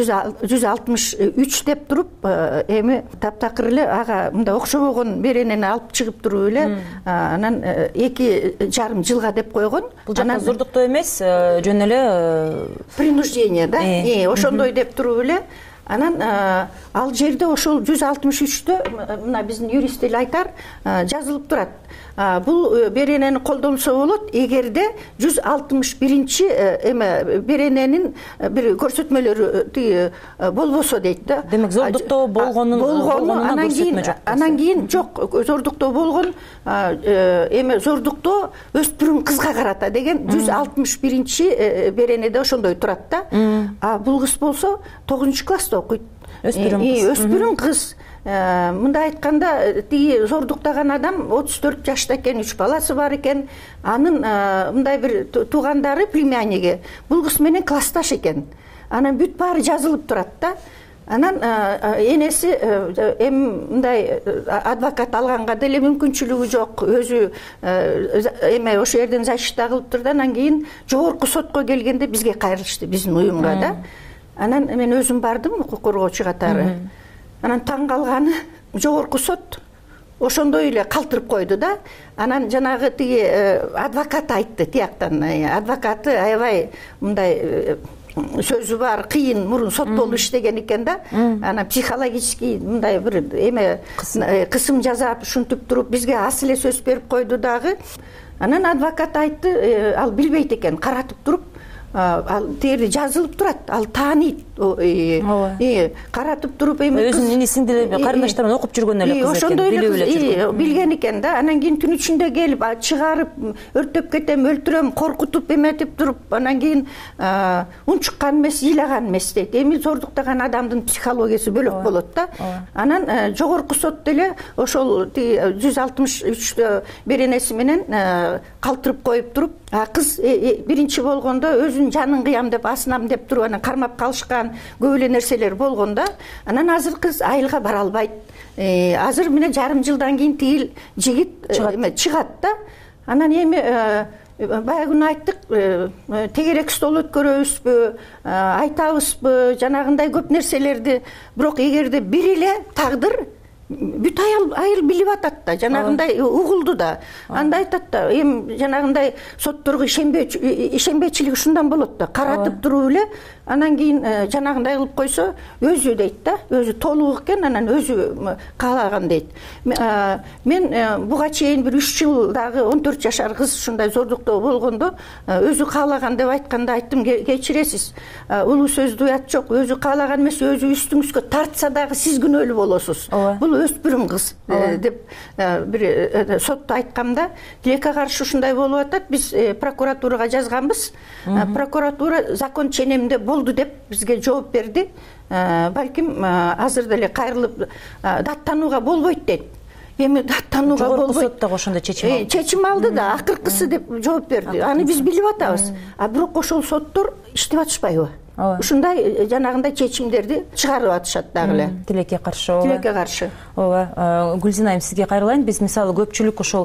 163 деп туруп, эми таптакыр эле ага мындай окшобогон беренени алып чыгып туруп эле, анан 2,5 жылга деп койгон. Бул жакта зордуктоо эмес, жөн эле принуждение да. Ошондой деп туруп эле. Анан ал жерде ошол 163-тө мына биздин юрист эле айтар, жазылып турат. Бул беренени колдонсо болот эгерде 161-чи эме берененин бир көрсөтмөлөрү болбосо дейт да. Демек зордуктоо болгонуна көрсөтмө жок. Анан кийин жок, зордуктоо болгон эме зордуктоо өспүрүм кызга карата деген 161-чи беренеде ошондой турат да. Бул кыз болсо 9-класста окуйт. Өспүрүм кыз. Мындай айтканда, тиги зордуктаган адам 34 жашта экен, 3 баласы бар экен. Анын мындай бир туугандары племянниги бул кыз менен классташ экен. анан бүт баары жазылып турат да. Анан энеси мындай адвокат алганга деле мүмкүнчүлүгү жок, өзү эме ошо жерден защита кылып турду. Анан кийин жогорку сотко келгенде бизге кайрылышты, биздин уюмга да. Анан мен өзүм бардым укук коргоочу катары. Анан таң калганы жогорку сот ошондой эле калтырып койду да. Анан жанагы тиги адвокат айтты, тияктан адвокаты аябай мындай сөзү бар, кыйын, мурун сот болуп иштеген экен да. Анан психологический мындай бир эме кысым жасап, ушинтип туруп бизге аз эле сөз берип койду дагы. Анан адвокат айтты, ал билбейт экен, каратып туруп, ал тери жазылып турат, ал тааныйт. Каратып туруп эми өзүнүн инисин деле карындаштарын окуп жүргөн эле кыз экен, билип эле жүргөн. Билген экен да. Анан кийин түн ичинде келип чыгарып, өртөп кетем, өлтүрөм, коркутуп эметип туруп, анан кийин унчуккан эмес, ыйлаган эмес дейт. Эми зордуктаган адамдын психологиясы бөлөк болот да. Анан жогорку сот деле ошол 163 беренеси менен калтырып коюп туруп, кыз биринчи болгондо өзүнүн жанын кыям деп, асынам деп туруп анан кармап калышкан, көп эле нерселер болгон да. Анан азыр кыз айылга бара албайт. Азыр мына жарым жылдан кийин тигил жигит чыгат да. Анан эми баягы күнү айттык, тегерек стол өткөрөбүзбү, айтабызбы, жанагындай көп нерселерди. Бирок эгерде бир эле тагдыр бүт айыл билип атат да, жанагындай угулду да. Анда айтат да, эми жанагындай сотторго ишенбечилик ушундан болот да. Каратып туруп эле, анан кийин жанагындай кылып койсо, өзү дейт да, өзү толук экен, анан өзү каалаган дейт. Мен буга чейин бир 3 жыл дагы 14 жашар кыз ушундай зордуктоо болгондо, өзү каалаган деп айтканда айттым, кечиресиз. Улуу сөздү уят жок, өзү каалаган эмес, өзү үстүңүзгө тартса дагы сиз күнөөлүү болосуз. Бул өспүрүм кыз деп бир сотто айткамда, тилекке каршы ушундай болуп атат. Биз прокуратурага жазганбыз. Прокуратура закон ченемде болду деп бизге жооп берди. Балким азыр деле кайрылып даттанууга болбойт дейт. Эми даттанууга болбойт. Жогорку сот дагы ошондой чечим алды. Чечим алды да, акыркысы деп жооп берди. Аны биз билип атабыз. Бирок ошол соттор иштеп атышпайбы? Ушундай жанагындай чечимдерди чыгарып атышат дагы эле. Тилекке каршы. Тилекке каршы. Ооба. Гүлзина айым, сизге кайрылайын. Биз мисалы көпчүлүк ошол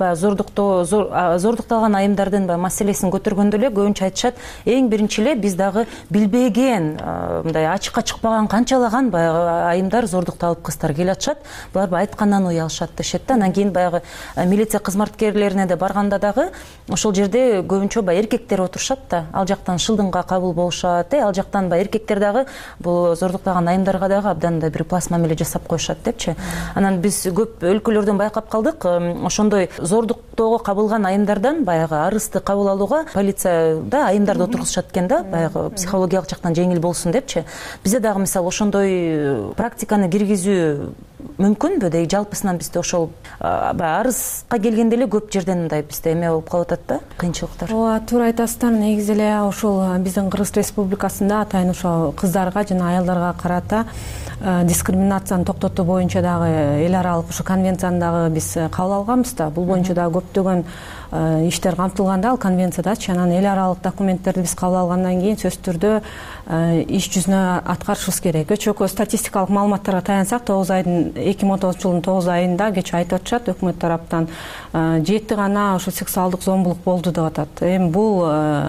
зордукталган айымдардын маселесин көтөргөндө эле көбүнчө айтышат, эң биринчи эле биз дагы билбеген, мындай ачыкка чыкпаган канчалаган баягы айымдар, зордукталып кыздар келип атышат. Булар айткандан уялышат дешет да. Анан кийин баягы милиция кызматкерлерине да барганда дагы ошол жерде көбүнчө баягы эркектер отурушат да. Ал жактан шылдыңга кабыл болушат, ал жактан эркектер дагы бул зордуктаган айымдарга дагы абдан да бир плас мамиле жасап коюшат депчи. Анан биз көп өлкөлөрдөн байкап калдык, ошондой зордуктоого кабылган айымдардан баягы арызды кабыл алууга полицияда айымдарды отургузушат экен да, баягы психологиялык жактан жеңил болсун депчи. Бизде дагы мисалы ошондой практиканы киргизүү мүмкүнбү? Деги жалпысынан бизде ошол арызга келгенде эле көп жерден мындай бизде эме болуп калып атат да, кыйынчылыктар. Ооба, туура айтасыздар. Негизи эле ошол биздин Кыргыз Республикасында атайын ошол кыздарга жана аялдарга карата дискриминацияны токтотуу боюнча дагы эл аралык ушу конвенцияны дагы биз кабыл алганбыз да. Бул боюнча дагы көптөгөн иштер камтылган да ал конвенциядачы. Анан эл аралык документтерди биз кабыл алгандан кийин сөзсүз түрдө иш жүзүнө аткарышыбыз керек. Көчө статистикалык маалыматтарга таянсак, 2019 жылдын 9 айында кечээ айтып атышат өкмөт тараптан 7 гана ошо сексуалдык зомбулук болду деп атат. Эми бул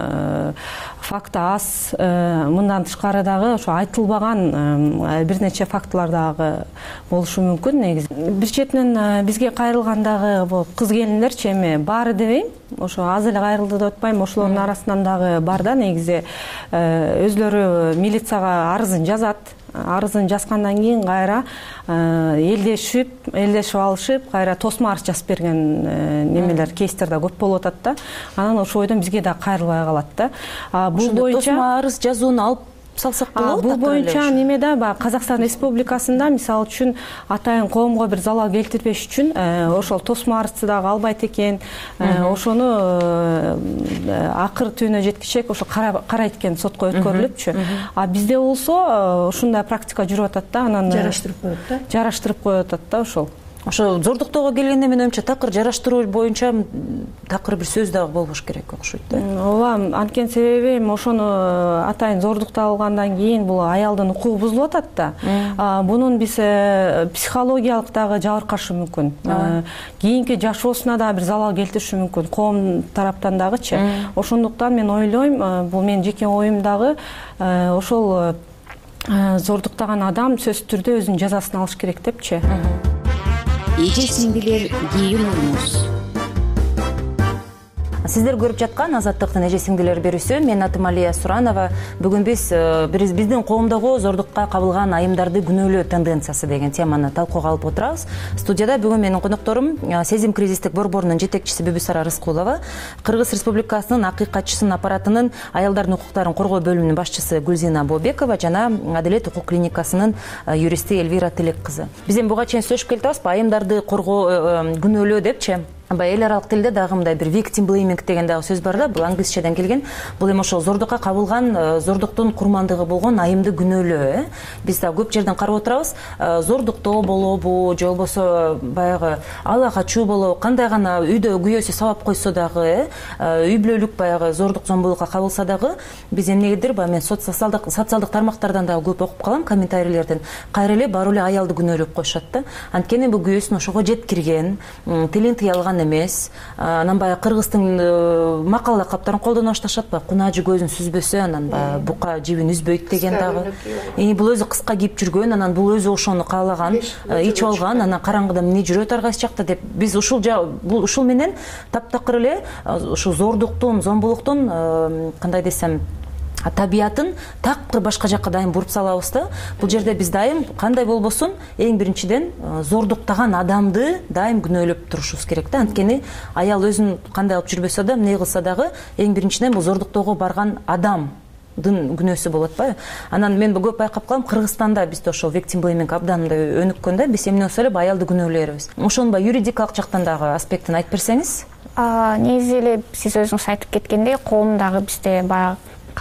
факты аз. Мындан тышкары дагы ошо айтылбаган бир нече фактылар дагы болушу мүмкүн негизи. Бир четинен бизге кайрылгандагы бул кыз келиндерчи эми баары дебейм, ошо аз эле кайрылды деп атпайм, ошолордун арасынан дагы бар да негизи. Өзлөрү милицияга арызын жазат. Арызын жазгандан кийин кайра элдешип алышып, кайра тосмо арыз жазып берген немелер, кейстер да көп болуп атат да. Анан ошол бойдон бизге да кайрылбай калат да. Бул боюнча тосмо арыз жазууну алып салсак болот. Бул боюнча немеде Казакстан Республикасында мисалы үчүн атайын коомго бир залал келтирбеш үчүн ошол тосмо арызды дагы албайт экен. Ошону акыр түбүнө жеткичек ошо карайт экен, сотко өткөрүлүпчү. Бизде болсо ушундай практика жүрүп атат да, анан жараштырып коюп атат да ошол. ошо зордуктоого келгенде менин оюмча такыр жараштыруу боюнча такыр бир сөз дагы болбош керек окшойт да. ооба, анткени себеби эми ошону атайын зордукталгандан кийин бул аялдын укугу бузулуп атат да. Бунун биз психологиялык дагы жабыркашы мүмкүн. Кийинки жашоосуна дагы бир залал келтириши мүмкүн, коом тараптан дагычы. Ошондуктан мен ойлойм, бул менин жеке оюм дагы, ошол зордуктаган адам сөзсүз түрдө өзүнүн жазасын алыш керек депчи. Эже сиңдилер кийин урмуз. Сиздер көрүп жаткан Азаттыктын эже сиңдилер берүүсү. Мен атым Алия Суранова. Бүгүн биздин коомдогу зордукка кабылган айымдарды күнөөлөө тенденциясы деген теманы талкууга алып отурабыз. Студияда бүгүн менин конокторум Сезим кризистик борборунун жетекчиси Бүбүсара Рыскулова, Кыргыз Республикасынын акыйкатчысынын аппаратынын аялдардын укуктарын коргоо бөлүмүнүн башчысы Гүлзина Бобекова жана Адилет укук клиникасынын юристи Эльвира Тилек кызы. Биз эми буга чейин сөйлөшүп келатабыз, айымдарды коргоо күнөөлөө депчи. Эл аралык тилде дагы мындай бир victim blaming деген дагы сөз бар да, бул англисчеден келген. Бул эми ошол зордукка кабылган, зордуктун курмандыгы болгон айымды күнөөлөө. Биз да көп жерден карап отурабыз. Зордуктоо болобу, же болбосо баягы ала качуу болобу, кандай гана үйдө күйөөсү сабап койсо дагы, үй бүлөлүк баягы зордук зомбулукка кабылса дагы, биз эмнегедир мен социалдык тармактардан дагы көп окуп калам, комментарийлерден. Кайра эле барып эле аялды күнөөлөп коюшат да. Анткени бул күйөөсүн ошого жеткирген, тилин тыя алган эмес. Анан баягы кыргыздын макал лакаптарын колдоно башташат, кунаажы көзүн сүзбөсө, анан баягы бука жибин үзбөйт деген дагы. Бул өзү кыска кийип жүргөн, анан бул өзү ошону каалаган, ичип алган, анан караңгыда эмне жүрөт ар кайсы жакта деп биз ушул менен таптакыр эле ушу зордуктун, зомбулуктун кандай десем табиятын такыр башка жакка дайым буруп салабыз да. Бул жерде биз дайым кандай болбосун эң биринчиден зордуктаган адамды дайым күнөөлөп турушубуз керек да. Анткени аял өзүн кандай алып жүрбөсө да, эмне кылса дагы эң биринчиден бул зордуктоого барган адамдын күнөөсү болуп атпайбы? Анан мен көп байкап калам, Кыргызстанда бизде ошол victim blaming абдан мындай өнүккөн да. Биз эмне болсо эле аялды күнөөлөй беребиз. Ошонун юридикалык жактан дагы аспектин айтып берсеңиз. Негизи эле сиз өзүңүз айтып кеткендей, коомдагы бизде баягы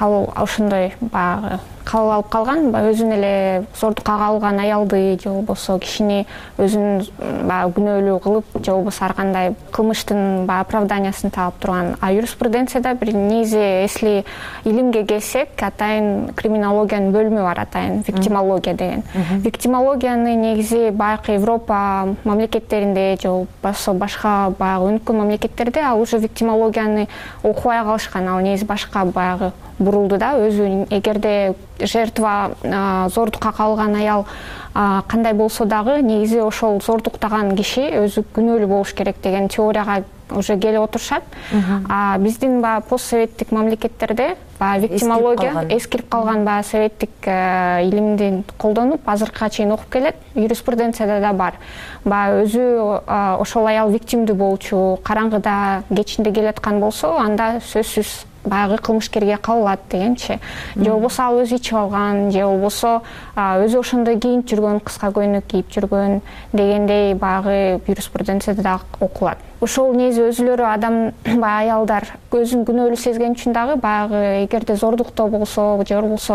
ошондой баягы кабыл алып калган, өзүн эле зордукка кабылган аялды же болбосо кишини өзүн баягы күнөөлүү кылып, же болбосо ар кандай кылмыштын баягы оправданиясын таап турган. Юриспруденцияда бир негизи, если илимге келсек, атайын криминологиянын бөлүмү бар, атайын виктимология деген. Виктимологияны негизи баягы Европа мамлекеттеринде же болбосо башка баягы өнүккөн мамлекеттерде ал уже виктимологияны окубай калышкан. Ал негизи башка баягы бурулду да, өзү эгерде жертва зордукка кабылган аял кандай болсо дагы негизи ошол зордуктаган киши өзү күнөөлүү болуш керек деген теорияга уже келип отурушат. Биздин постсоветтик мамлекеттерде виктимология эскирип калган советтик илимди колдонуп азыркыга чейин окуп келет. Юриспруденцияда да бар. Өзү ошол аял виктимдүү болчу, караңгыда кечинде келаткан болсо, анда сөзсүз баягы кылмышкерге кабылат дегенчи. Же болбосо ал өзү ичип алган, же болбосо өзү ошондой кийинип жүргөн, кыска көйнөк кийип жүргөн дегендей баягы юриспруденцияда да окулат. Ошол негизи өзүлөрү адам аялдар өзүн күнөөлүү сезген үчүн дагы баягы эгерде зордуктоо болсо, же болбосо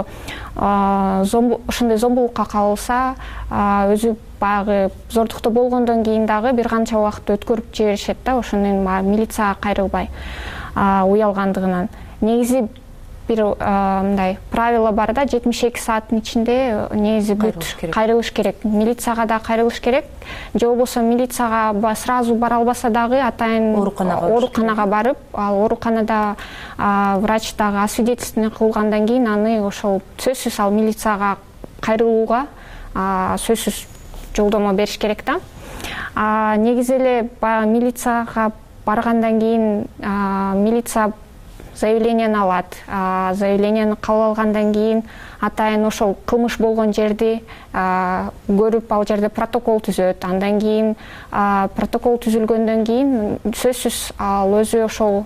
ошондой зомбулукка кабылса, өзү баягы зордуктоо болгондон кийин дагы бир канча убакыт өткөрүп жиберишет да, ошонун милицияга кайрылбай уялгандыгынан. Негизи бир мындай правило бар да, 72 сааттын ичинде негизи кайрылыш керек. Милицияга да кайрылыш керек. Же болбосо милицияга сразу бара албаса дагы атайын ооруканага барып, ал ооруканада врач дагы освидетельствование кылгандан кийин аны ошол сөзсүз ал милицияга кайрылууга сөзсүз жолдомо бериш керек да. Негизи эле милицияга баргандан кийин милиция заявленияны алат. Заявленияны кабыл алгандан кийин атайын ошол кылмыш болгон жерди көрүп, ал жерде протокол түзөт. Андан кийин протокол түзүлгөндөн кийин сөзсүз ал өзү ошол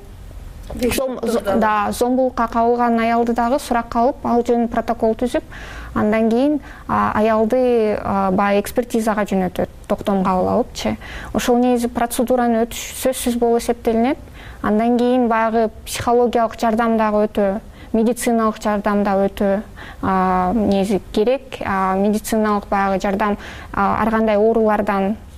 зомбулукка кабылган аялды дагы суракка алып, ал жөнүндө протокол түзүп, андан кийин аялды экспертизага жөнөтөт, токтом кабыл алыпчы. Ошол негизи процедураны өтүш сөзсүз болуп эсептелинет. Андан кийин баягы психологиялык жардам дагы өтө, медициналык жардам да өтө негизи керек. Медициналык баягы жардам ар кандай оорулардан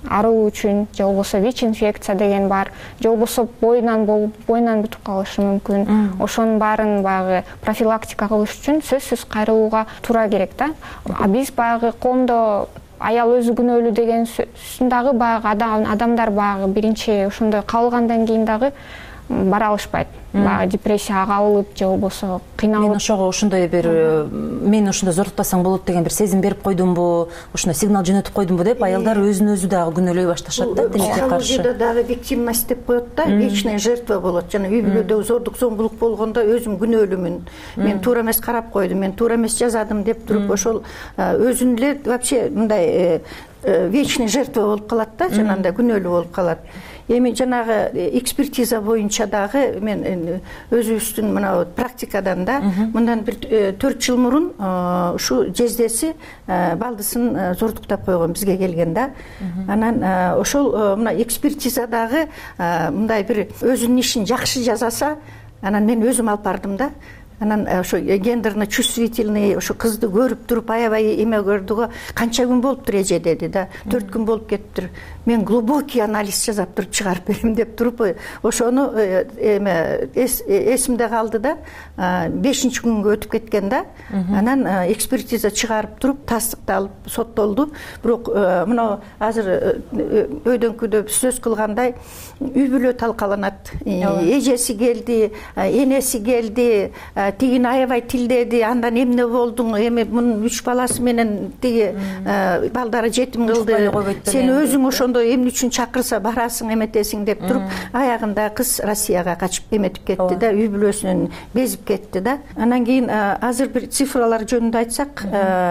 аруу үчүн же болбосо ВИЧ инфекция деген бар, же болбосо бойынан бүтүп калышы мүмкүн. Ошонун баарын баягы профилактика кылыш үчүн сөзсүз кайрылууга туура керек да. Биз баягы коомдо аял өзү күнөөлүү деген сөзүн дагы баягы адамдар баягы биринчи ошондой кабылгандан кийин дагы бара алышпайт. Баягы депрессияга кабылып же болбосо кыйналып. Мен ошого ошондой бир мен ошондой зордуктасаң болот деген бир сезим берип койдумбу, ошондой сигнал жөнөтүп койдумбу деп аялдар өзүн өзү дагы күнөөлөй башташат да тилекке каршы. Психологияда дагы виктимность деп коет да, вечная жертва болот. Жана үй бүлөдө зордук зомбулук болгондо өзүм күнөөлүүмүн. Мен туура эмес карап койдум, мен туура эмес жазадым деп туруп ошол өзүн эле вообще мындай вечный жертва болуп калат да, жанагындай күнөөлүү болуп калат. Эми жанагы экспертиза боюнча дагы мен өзүбүздүн мына практикадан да мындан бир 4 жыл мурун ушу жездеси балдысын зордуктап койгон бизге келген да. Анан ошол мына экспертизадагы мындай бир өзүнүн ишин жакшы жасаса, анан мен өзүм алып бардым да. Анан ошо гендерно чувствительный ошо кызды көрүп туруп аябай эме көрдүгө канча күн болуптур эже деди да. 4 күн болуп кетиптир. Мен глубокий анализ жасап туруп чыгарып берем деп туруп ошону эме эсимде калды да. 5-чи күнгө өтүп кеткен да. Анан экспертиза чыгарып туруп тастыкталып соттолду. Бирок мына азыр өйдөнкүдө сөз кылгандай үй бүлө талкаланат. Эжеси келди, энеси келди, тигин аябай тилдеди, андан эмне болдуң, эми мунун 3 баласы менен тиги балдары жетим кылды. Сен өзүң ошондой эмне үчүн чакырса барасың, эметесиң деп туруп, аягында кыз Россияга качып эметип кетти да, үй бүлөсүнөн безип кетти да. Анан кийин азыр бир цифралар жөнүндө айтсак,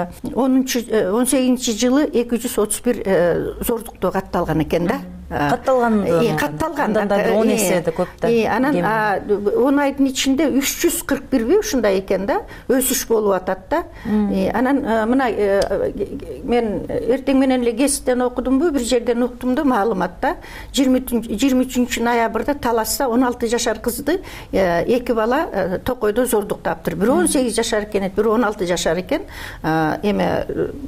18-чи жылы 231 зордуктоо катталган экен да. Катталган. Андан да 10 эседе көп да. Анан 10 айдын ичинде 341 ушундай экен да, өсүш болуп атат да. Анан мына мен эртең менен эле гезиттен окудумбу, бир жерден уктумду маалыматта 23 ноябрда Таласта 16 жашар кызды 2 бала токойдо зордуктаптыр. Бир 18 жашар экен, бир 16 жашар экен. Эме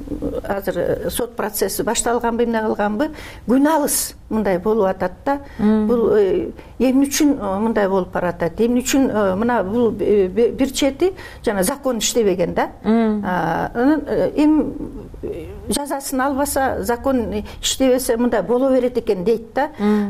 азыр сот процесси башталганбы, эмне кылганбы, күн алыс мындай болуп атат да. Бул эмне үчүн мындай болуп баратат? Эмне үчүн мына бул бир чети жана закон иштебеген да. Анан эми жазасын албаса, закон иштебесе мындай боло берет экен дейт да.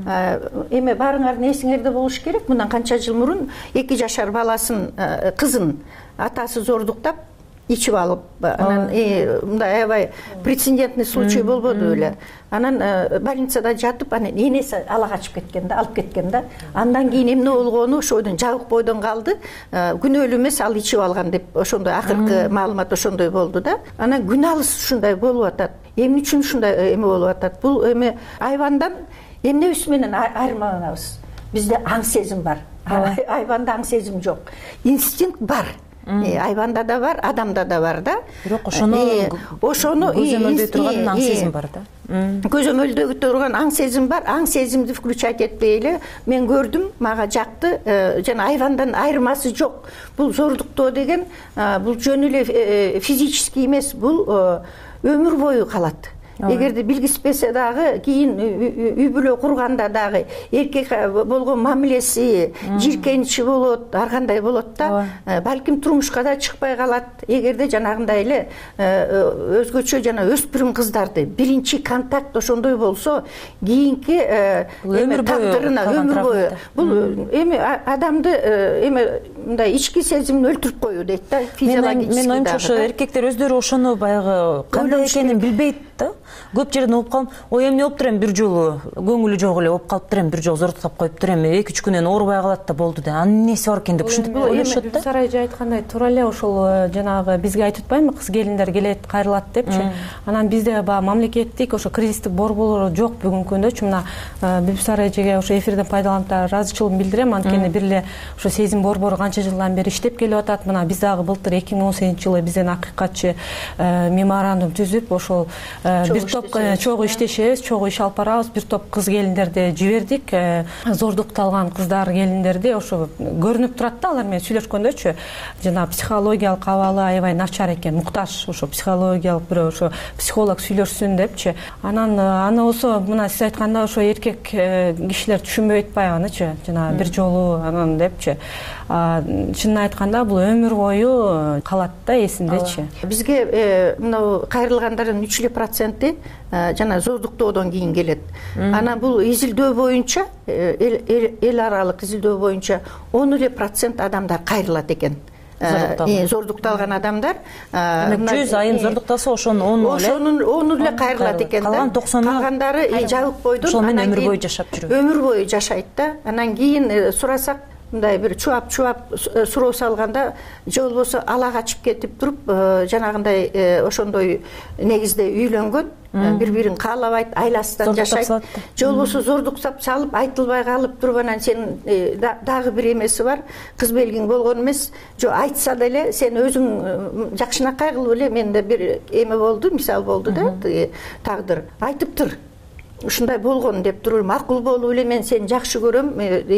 Эми баарыңардын эсиңерде болуш керек. Мындан канча жыл мурун 2 жашар баласын, кызын атасы зордуктап ичип алып, анан мындай аябай прецедентный случай болбоду эле. Анан больницада жатып, анан энеси ала качып кеткен да, алып кеткен да. Андан кийин эмне болгону ошодон жабык бойдон калды. Күнөөлүү эмес, ал ичип алган деп ошондой акыркы маалымат ошондой болду да. Анан күн алыс ушундай болуп атат. Эмне үчүн ушундай эме болуп атат? Бул эме айвандан эмнебиз менен айырмаланабыз? Бизде аң сезим бар. Айванда аң сезим жок. Инстинкт бар. Айванда да бар, адамда да бар да. Бирок ошону көзөмөлдөй турган аң сезим бар да. Көзөмөлдөй турган аң сезим бар. Аң сезимди включать этпей эле мен көрдүм, мага жакты. Жана айвандан айырмасы жок. Бул зордуктоо деген бул жөн эле физический эмес, бул өмүр бою калат. Эгерде билгиспесе дагы кийин үй бүлө курганда дагы эркек болгон мамилеси, жиркеничи болот, ар кандай болот да. Балким турмушка да чыкпай калат. Эгерде жанагындай эле өзгөчө жана өспүрүм кыздарды биринчи контакт ошондой болсо, кийинки тагдырына өмүр бою бул эми адамды эми мындай ички сезимин өлтүрүп коюу дейт да, физиологически. Мен оюмча ошо эркектер өздөрү ошону баягы кандай экенин билбейт да. Көп жерден угуп калам, ой эмне болуптур эми бир жолу, көңүлү жок эле болуп калыптыр эми, бир жолу зордуктап коюптур эми, 2-3 күнөн оорубай калат да болду да. Анын эмнеси бар экен деп ушинтип ойлошот да. Сарайжы айткандай туура эле ошол жанагы бизге айтып атпаймынбы, кыз келиндер келет, кайрылат депчи. Анан бизде баягы мамлекеттик ошо кризистик борборлор жок бүгүнкү күндөчү. Мына Бүп Сарайжыга ошо эфирден пайдаланып ыраазычылыгымды билдирем, анткени бир эле ошо сезим борбору канча жылдан бери иштеп келип атат. Мына биз дагы былтыр 2018 жылы бизден акыйкатчы меморандум түзүп, ошол бир топ чогуу иштешебиз, чогуу иш алып барабыз. Бир топ кыз келиндерди жибердик. Зордукталган кыздар, келиндерди ошо көрүнүп турат да, алар менен сүйлөшкөндөчү. Жана психологиялык абалы аябай начар экен, муктаж ошо психологиялык бирөө ошо психолог сүйлөшсүн депчи. Анан аны болсо мына сиз айтканда ошо эркек кишилер түшүнбөй атпайбынычы, жана бир жолу анан депчи. Чынын айтканда бул өмүр бою калат да эсиндечи. Бизге мына кайрылгандардын 3% жана зордуктоодон кийин келет. Анан бул изилдөө боюнча, эл аралык изилдөө боюнча 10% адамдар кайрылат экен. Зордукталган адамдар 100 айын зордукталса ошонун 10 эле кайрылат экен. Калган 90 калгандары жабык бойдон ошол менен өмүр бою жашап жүрөт. Өмүр бою жашайт да. Анан кийин сурасак, мындай бир чуап суроо салганда, же болбосо ала качып кетип туруп, жанагындай ошондой негизде үйлөнгөн, бири-бирин каалабайт, айласынан жашайт. Же болбосо зордуктап салып, айтылбай калып туруп, анан сен дагы бир эмеси бар, кыз белгиң болгон эмес, жо айтса деле сен өзүң жакшынакай кылып эле, менде бир эме болду, мисал болду да, тагдыр. Айтыптыр. Ушундай болгон деп туруп, макул болуп эле мен сени жакшы көрөм,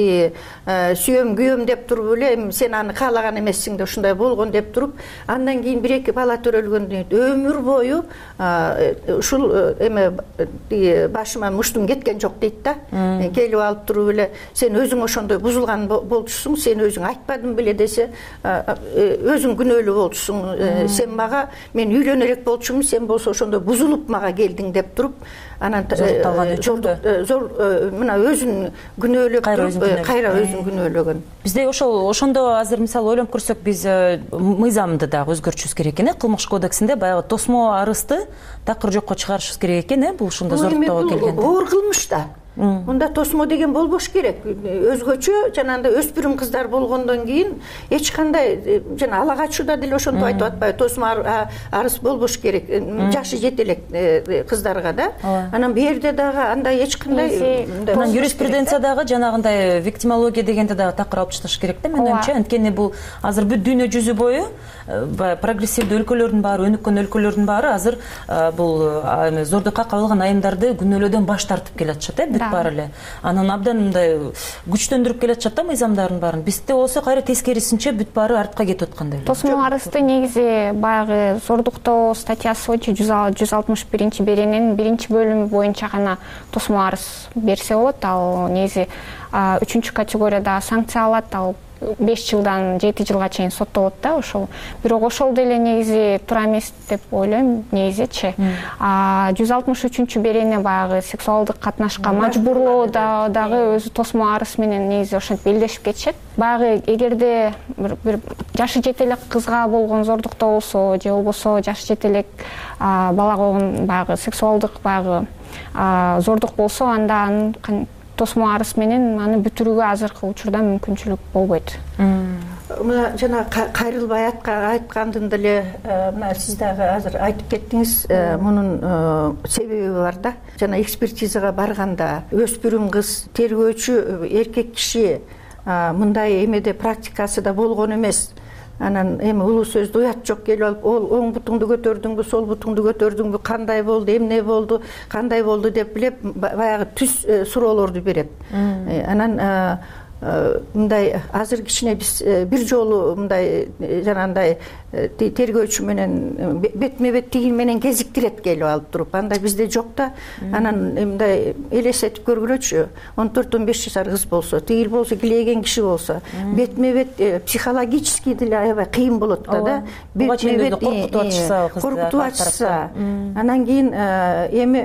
сүйөм, күйөм деп туруп эле, сен аны каалаган эмессиң да ушундай болгон деп туруп, андан кийин 1-2 бала төрөлгөндөн кийин өмүр бою ушул эме башыма муштум кеткен жок дейт да. Келип алып туруп эле, сен өзүң ошондой бузулган болчусуң, сен өзүң айтпадың беле десе, өзүң күнөөлүү болчусуң, сен мага мен үйлөнөрөк болчумун, сен болсо ошондой бузулуп мага келдиң деп туруп, анан зор мына өзүн күнөөлөп кайра өзүн күнөөлөгөн. Бизде ошондо азыр мисалы ойлонуп көрсөк, биз мыйзамды дагы өзгөртүшүбүз керек экен. Кылмыш кодексинде баягы тосмо арызды такыр жокко чыгарышыбыз керек экен, бул ошондо зордуктоого келгенде. Оор кылмыш да. Мында тосмо деген болбош керек. Өзгөчө жанагындай өспүрүм кыздар болгондон кийин эч кандай жана ала качууда деле ошентип айтып атпайбы, тосмо арыз болбош керек. Жашы жете элек кыздарга да. Анан бу жерде дагы андай эч кандай анан юриспруденциядагы жанагындай виктимология дегенди дагы такыр алып ташташ керек да, менин оюмча. Анткени бул азыр бүт дүйнө жүзү бою прогрессивдүү өлкөлөрдүн баары, өнүккөн өлкөлөрдүн баары азыр бул зордукка кабылган айымдарды күнөөлөөдөн баш тартып келатышат, бүт баары эле. Анан абдан мындай күчтөндүрүп келатышат да мыйзамдардын баарын. Бизде болсо кайра тескерисинче бүт баары артка кетип аткандай. Тосмо арызды негизи баягы зордуктоо статьясы боюнча 161 беренин 1-бөлүмү боюнча гана тосмо арыз берсе болот. Ал негизи 3 категорияда санкция алат, ал 5 жылдан 7 жылга чейин соттолот да ошол. Бирок ошол деле негизи туура эмес деп ойлойм, негизичи. 163 берене баягы сексуалдык катнашка мажбурлоо дагы өзү тосмо арыз менен негизи ошентип белдешип кетишет. Баягы эгерде бир жашы жете элек кызга болгон зордуктоо болсо, же болбосо жашы жете элек балага болгон баягы сексуалдык баягы зордук болсо, анда тосмо арыз менен аны бүтүрүүгө азыркы учурда мүмкүнчүлүк болбойт. Мына жана кайрылбай айткандын деле мына сиз дагы азыр айтып кеттиңиз, мунун себеби бар да. Жана экспертизага барганда өспүрүм кыз, тергөөчү эркек киши мындай эмеде практикасы да болгон эмес. Анан эми улуу сөздү уят жок келип алып, ол оң бутуңду көтөрдүңбү, сол бутуңду көтөрдүңбү, кандай болду, эмне болду, кандай болду деп билеп баягы түз суроолорду берет. Анан мындай азыр кичине биз бир жолу мындай жанагындай тергөөчү менен бетме бет тигин менен кезиктирет келип алып туруп, анда бизде жок да. Анан мындай элестетип көргүлөчү, 14-15 жашар кыз болсо, тигил болсо, килеген киши болсо, бетме бет психологически деле аябай кыйын болот да. Бетме бет коркутуп ачса, анан кийин эми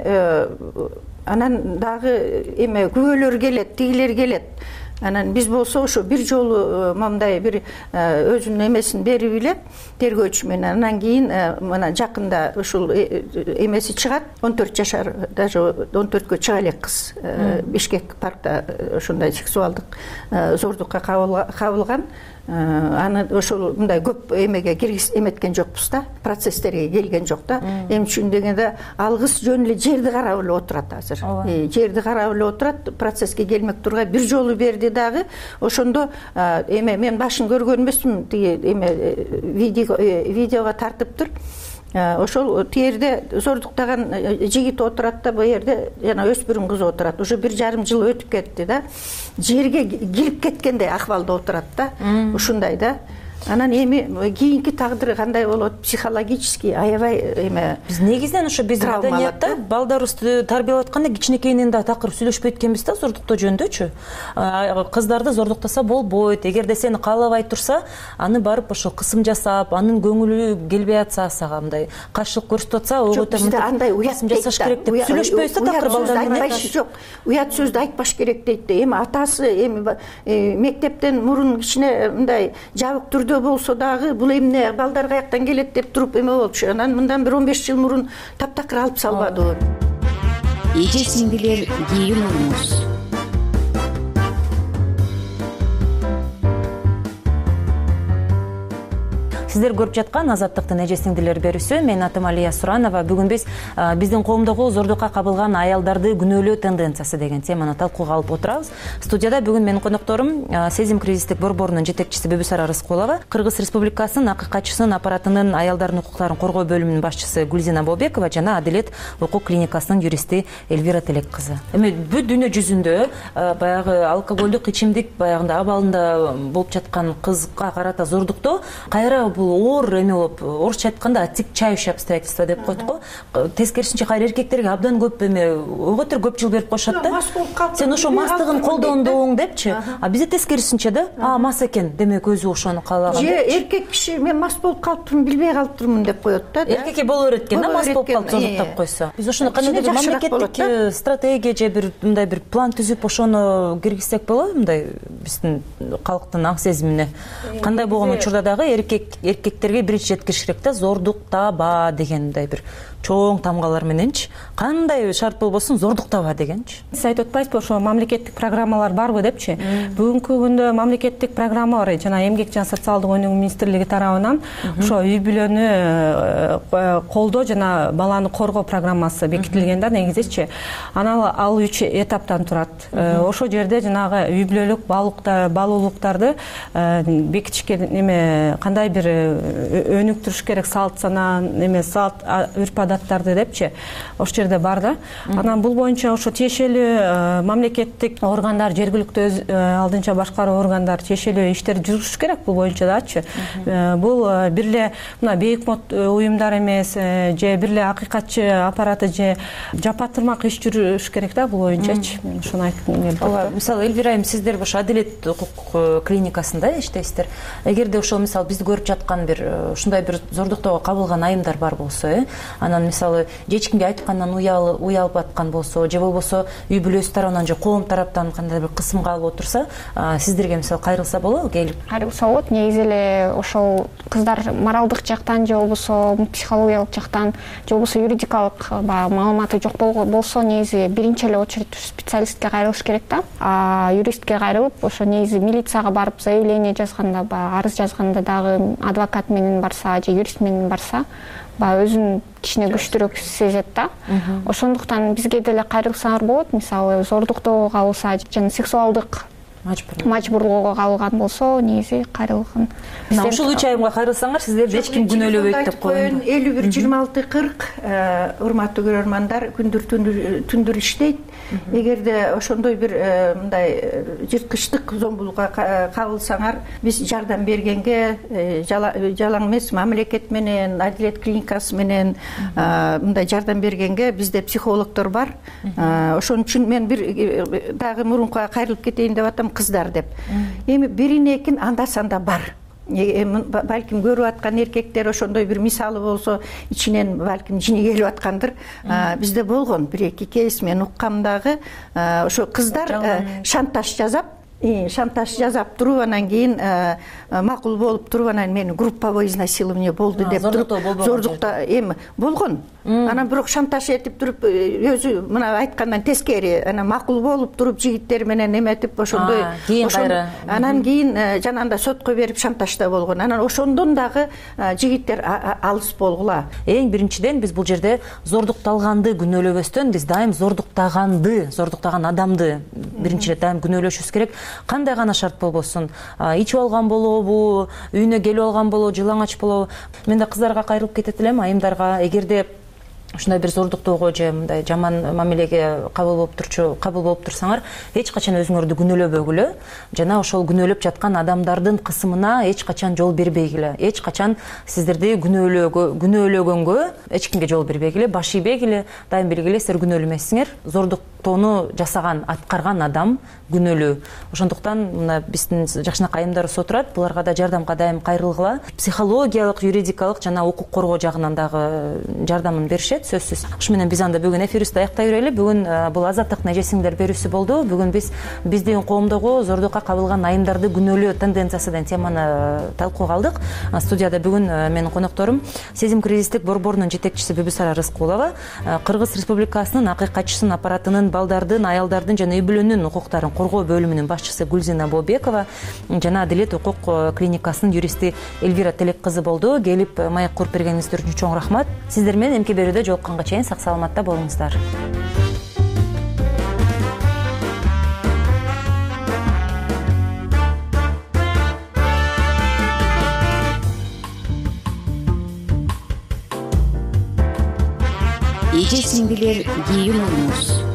анан дагы эме күбөлөр келет, тигилер келет. Анан биз болсо ошо бир жолу мындай бир өзүнүн эмесин берип эле тергөөчү менен, анан кийин мына жакында ушул эмеси чыгат, 14 жашар, даже 14кө чыга элек кыз Бишкек паркта ошондой сексуалдык зордукка кабылган. Аны ошол мындай көп эмеге эметкен жокпуз да, процесстерге келген жок да. Эмне үчүн дегенде ал кыз жөн эле жерди карап эле отурат азыр. Жерди карап эле отурат, процесске келмек тургай бир жолу берди дагы. Ошондо эме мен башын көргөн эмесмин, тиги эме видеого тартыптыр. ошол тиерде зордуктаган жигит отурат да, бул жерде жана өспүрүм кыз отурат. Уже 1,5 жыл өтүп кетти да, жерге кирип кеткендей акыбалда отурат да, ушундай да. Анан эми кийинки тагдыры кандай болот, психологический аябай эме. Биз негизинен ошо биз маданиятта балдарыбызды тарбиялап атканда кичинекейинен да такыр сүйлөшпөйт экенбиз да зордуктоо жөнүндөчү. Кыздарды зордуктаса болбойт, эгерде сени каалабай турса, аны барып ошо кысым жасап, анын көңүлү келбей атса, сага мындай каршылык көрсөтүп атса, бизде андай уят жасаш керек деп сүйлөшпөйбүз да такыр балдар менен. Жок, уят сөздү айтпаш керек дейт да. Эми атасы мектептен мурун кичине мындай жабык түрдө болсо дагы бул эмне балдар каяктан келет деп туруп эме болчу. Анан мындан 15 жыл мурун таптакыр алып салбадыбы. Эже сиңдилер кийин урмуз. Сиздер көрүп жаткан Азаттыктын эже сиңдилер берүүсү. Мен атым Алия Суранова. Бүгүн биз биздин коомдогу зордукка кабылган аялдарды күнөөлөө тенденциясы деген теманы талкууга алып отурабыз. Студияда бүгүн менин конокторум Сезим кризистик борборунун жетекчиси Бүбүсара Рыскулова, Кыргыз Республикасынын акыйкатчысын аппаратынын аялдардын укуктарын коргоо бөлүмүнүн башчысы Гүлзина Бобекова жана Адилет укук клиникасынын юристи Элвира Телек кызы. Эми бүт дүйнө жүзүндө баягы алкоголдук ичимдик баягында абалында болуп жаткан кызга карата зордуктоо кайра оор эме болуп, орусча айтканда отягчающее обстоятельство деп коет го. Тескерисинче кайра эркектерге абдан көп эме ойготор көп жыл берип коюшат да. Сен ошо мастыгын колдондуң депчи. А бизде тескерисинче да, мас экен, демек өзү ошону каалаган. Же эркек киши мен мас болуп калыптырмын, билбей калыптырмын деп коет да. Эркекке боло берет экен да, мас болуп калып зордуктап койсо. Биз ошону кандайдыр мамлекеттик стратегия же бир мындай бир план түзүп ошону киргизсек болобу, мындай биздин калктын аң сезимине. Кандай болгон учурда дагы эркектерге биринчи жеткириш керек да, зордуктаба дегендей бир чоң тамгалар мененчи. Кандай шарт болбосун зордуктаба дегенчи. Сиз айтып атпайсызбы, ошо мамлекеттик программалар барбы депчи. Бүгүнкү күндө мамлекеттик программа бар, жана Эмгек жана социалдык өнүгүү министрлиги тарабынан ошо үй бүлөнү колдоо жана баланы коргоо программасы бекитилген да негизичи. Анан ал 3 этаптан турат. Ошол жерде жанагы үй бүлөлүк баалуулуктарды бекитишке эме кандай бир өнүктүрүш керек, салт сана, эме салт үрп адаттарды депчи. Ошол жерде бар да. Анан бул боюнча ошо тиешелүү мамлекеттик органдар, жергиликтүү алдынча башкаруу органдар тиешелүү иштер жүргүзүш керек бул боюнча дачы. Бул бирле мына бейикмот уюмдар эмес, же бирле акыйкатчы аппараты же жапатырмак иш жүрүш керек да бул боюнчачы. Мен ошону айткым келди. Мисалы Элвира айым, сиздер ошо Адилет укук клиникасында иштейсиздер. Эгерде ошол мисалы бизди көрүп жаткан бир ушундай бир зордуктоого кабылган айымдар бар болсо, анан мисалы же эч кимге айткандан уялып аткан болсо, же болбосо үй бүлөсү тарабынан же коом тараптан кандай бир кысымга алып отурса, сиздерге мисалы кайрылса болобу, келип? Кайрылса болот. Негизи эле ошол кыздар моралдык жактан же болбосо психологиялык жактан же болбосо юридикалык маалыматы жок болсо, негизи биринчи эле очередь специалистке кайрылыш керек да. Юристке кайрылып, ошо негизи милицияга барып заявление жазганда, арыз жазганда дагы адвокат менен барса же юрист менен барса, өзүн кичине күчтүүрөөк сезет да. Ошондуктан бизге деле кайрылсаңар болот. Мисалы зордуктоого кабылса жана сексуалдык мажбурлоого кабылган болсо, негизи кайрылган. Ушул 3 айымга кайрылсаңар, сиздерди эч ким күнөөлөбөйт деп коеюн. 51-26-40 урматтуу көрөрмандар түндүр иштейт. Эгерде ошондой бир мындай жырткычтык зомбулукка кабылсаңар, биз жардам бергенге жалаң эмес, мамлекет менен, Адилет клиникасы менен мындай жардам бергенге бизде психологдор бар. Ошон үчүн мен бир дагы мурункуга кайрылып кетейин деп атам, кыздар деп. Эми бирине экин анда санда бар. Балким көрүп аткан эркектер ошондой бир мисалы болсо, ичинен балким жини келип аткандыр. Бизде болгон 1-2 кейс мен уккам дагы. Ошо кыздар шантаж жазап туруп, анан кийин макул болуп туруп, анан мени групповой изнасилование болду деп туруп, зордукта эми болгон. Анан бирок шантаж этип туруп, өзү мына айткандан тескери, анан макул болуп туруп жигиттер менен эметип ошондой. Анан кийин жанагындай сотко берип шантажда болгон. Анан ошондон дагы жигиттер алыс болгула. Эң биринчиден биз бул жерде зордукталганды күнөөлөбөстөн, биз дайым зордуктаган адамды биринчиден дайым күнөөлөшүбүз керек. кандай гана шарт болбосун, ичип алган болобу, үйүнө келип алган болобу, жылаңач болобу. Мен да кыздарга кайрылып кетет элем, айымдарга, эгерде ушундай бир зордуктоого же мындай жаман мамилеге кабыл болуп турсаңар, эч качан өзүңөрдү күнөөлөбөгүлө жана ошол күнөөлөп жаткан адамдардын кысымына эч качан жол бербегиле. Эч качан сиздерди күнөөлөгөнгө эч кимге жол бербегиле, баш ийбегиле. Дайым билгиле, силер күнөөлүү эмессиңер. Зордуктоону жасаган, аткарган адам күнөөлүү. Ошондуктан мына биздин жакшынакай айымдарыбыз отурат, буларга да жардамга дайым кайрылгыла. Психологиялык, юридикалык жана укук коргоо жагынан дагы жардамын беришет, сөзсүз. Ушу менен биз анда бүгүн эфирибизди аяктай берели. Бүгүн бул азаттык нежесиңдер берүүсү болду. Бүгүн биздин коомдогу зордукка кабылган айымдарды күнөөлөө тенденциясы деген теманы талкууга алдык. Студияда бүгүн менин конокторум Сезим кризистик борборунун жетекчиси Бүбүсара Рыскулова, Кыргыз Республикасынын акыйкатчысын аппаратынын балдардын, аялдардын жана үй бүлөнүн укуктарын коргоо бөлүмүнүн башчысы Гүлзина Бобекова жана Адилет укук клиникасынын юристи Эльвира Телек кызы болду. Келип маек куруп бергениңиздер үчүн чоң рахмат. Сиздер менен эмки берүүдө жолукканга чейин сак саламатта болуңуздар. Эже сиңдилер, кийин уруңуз.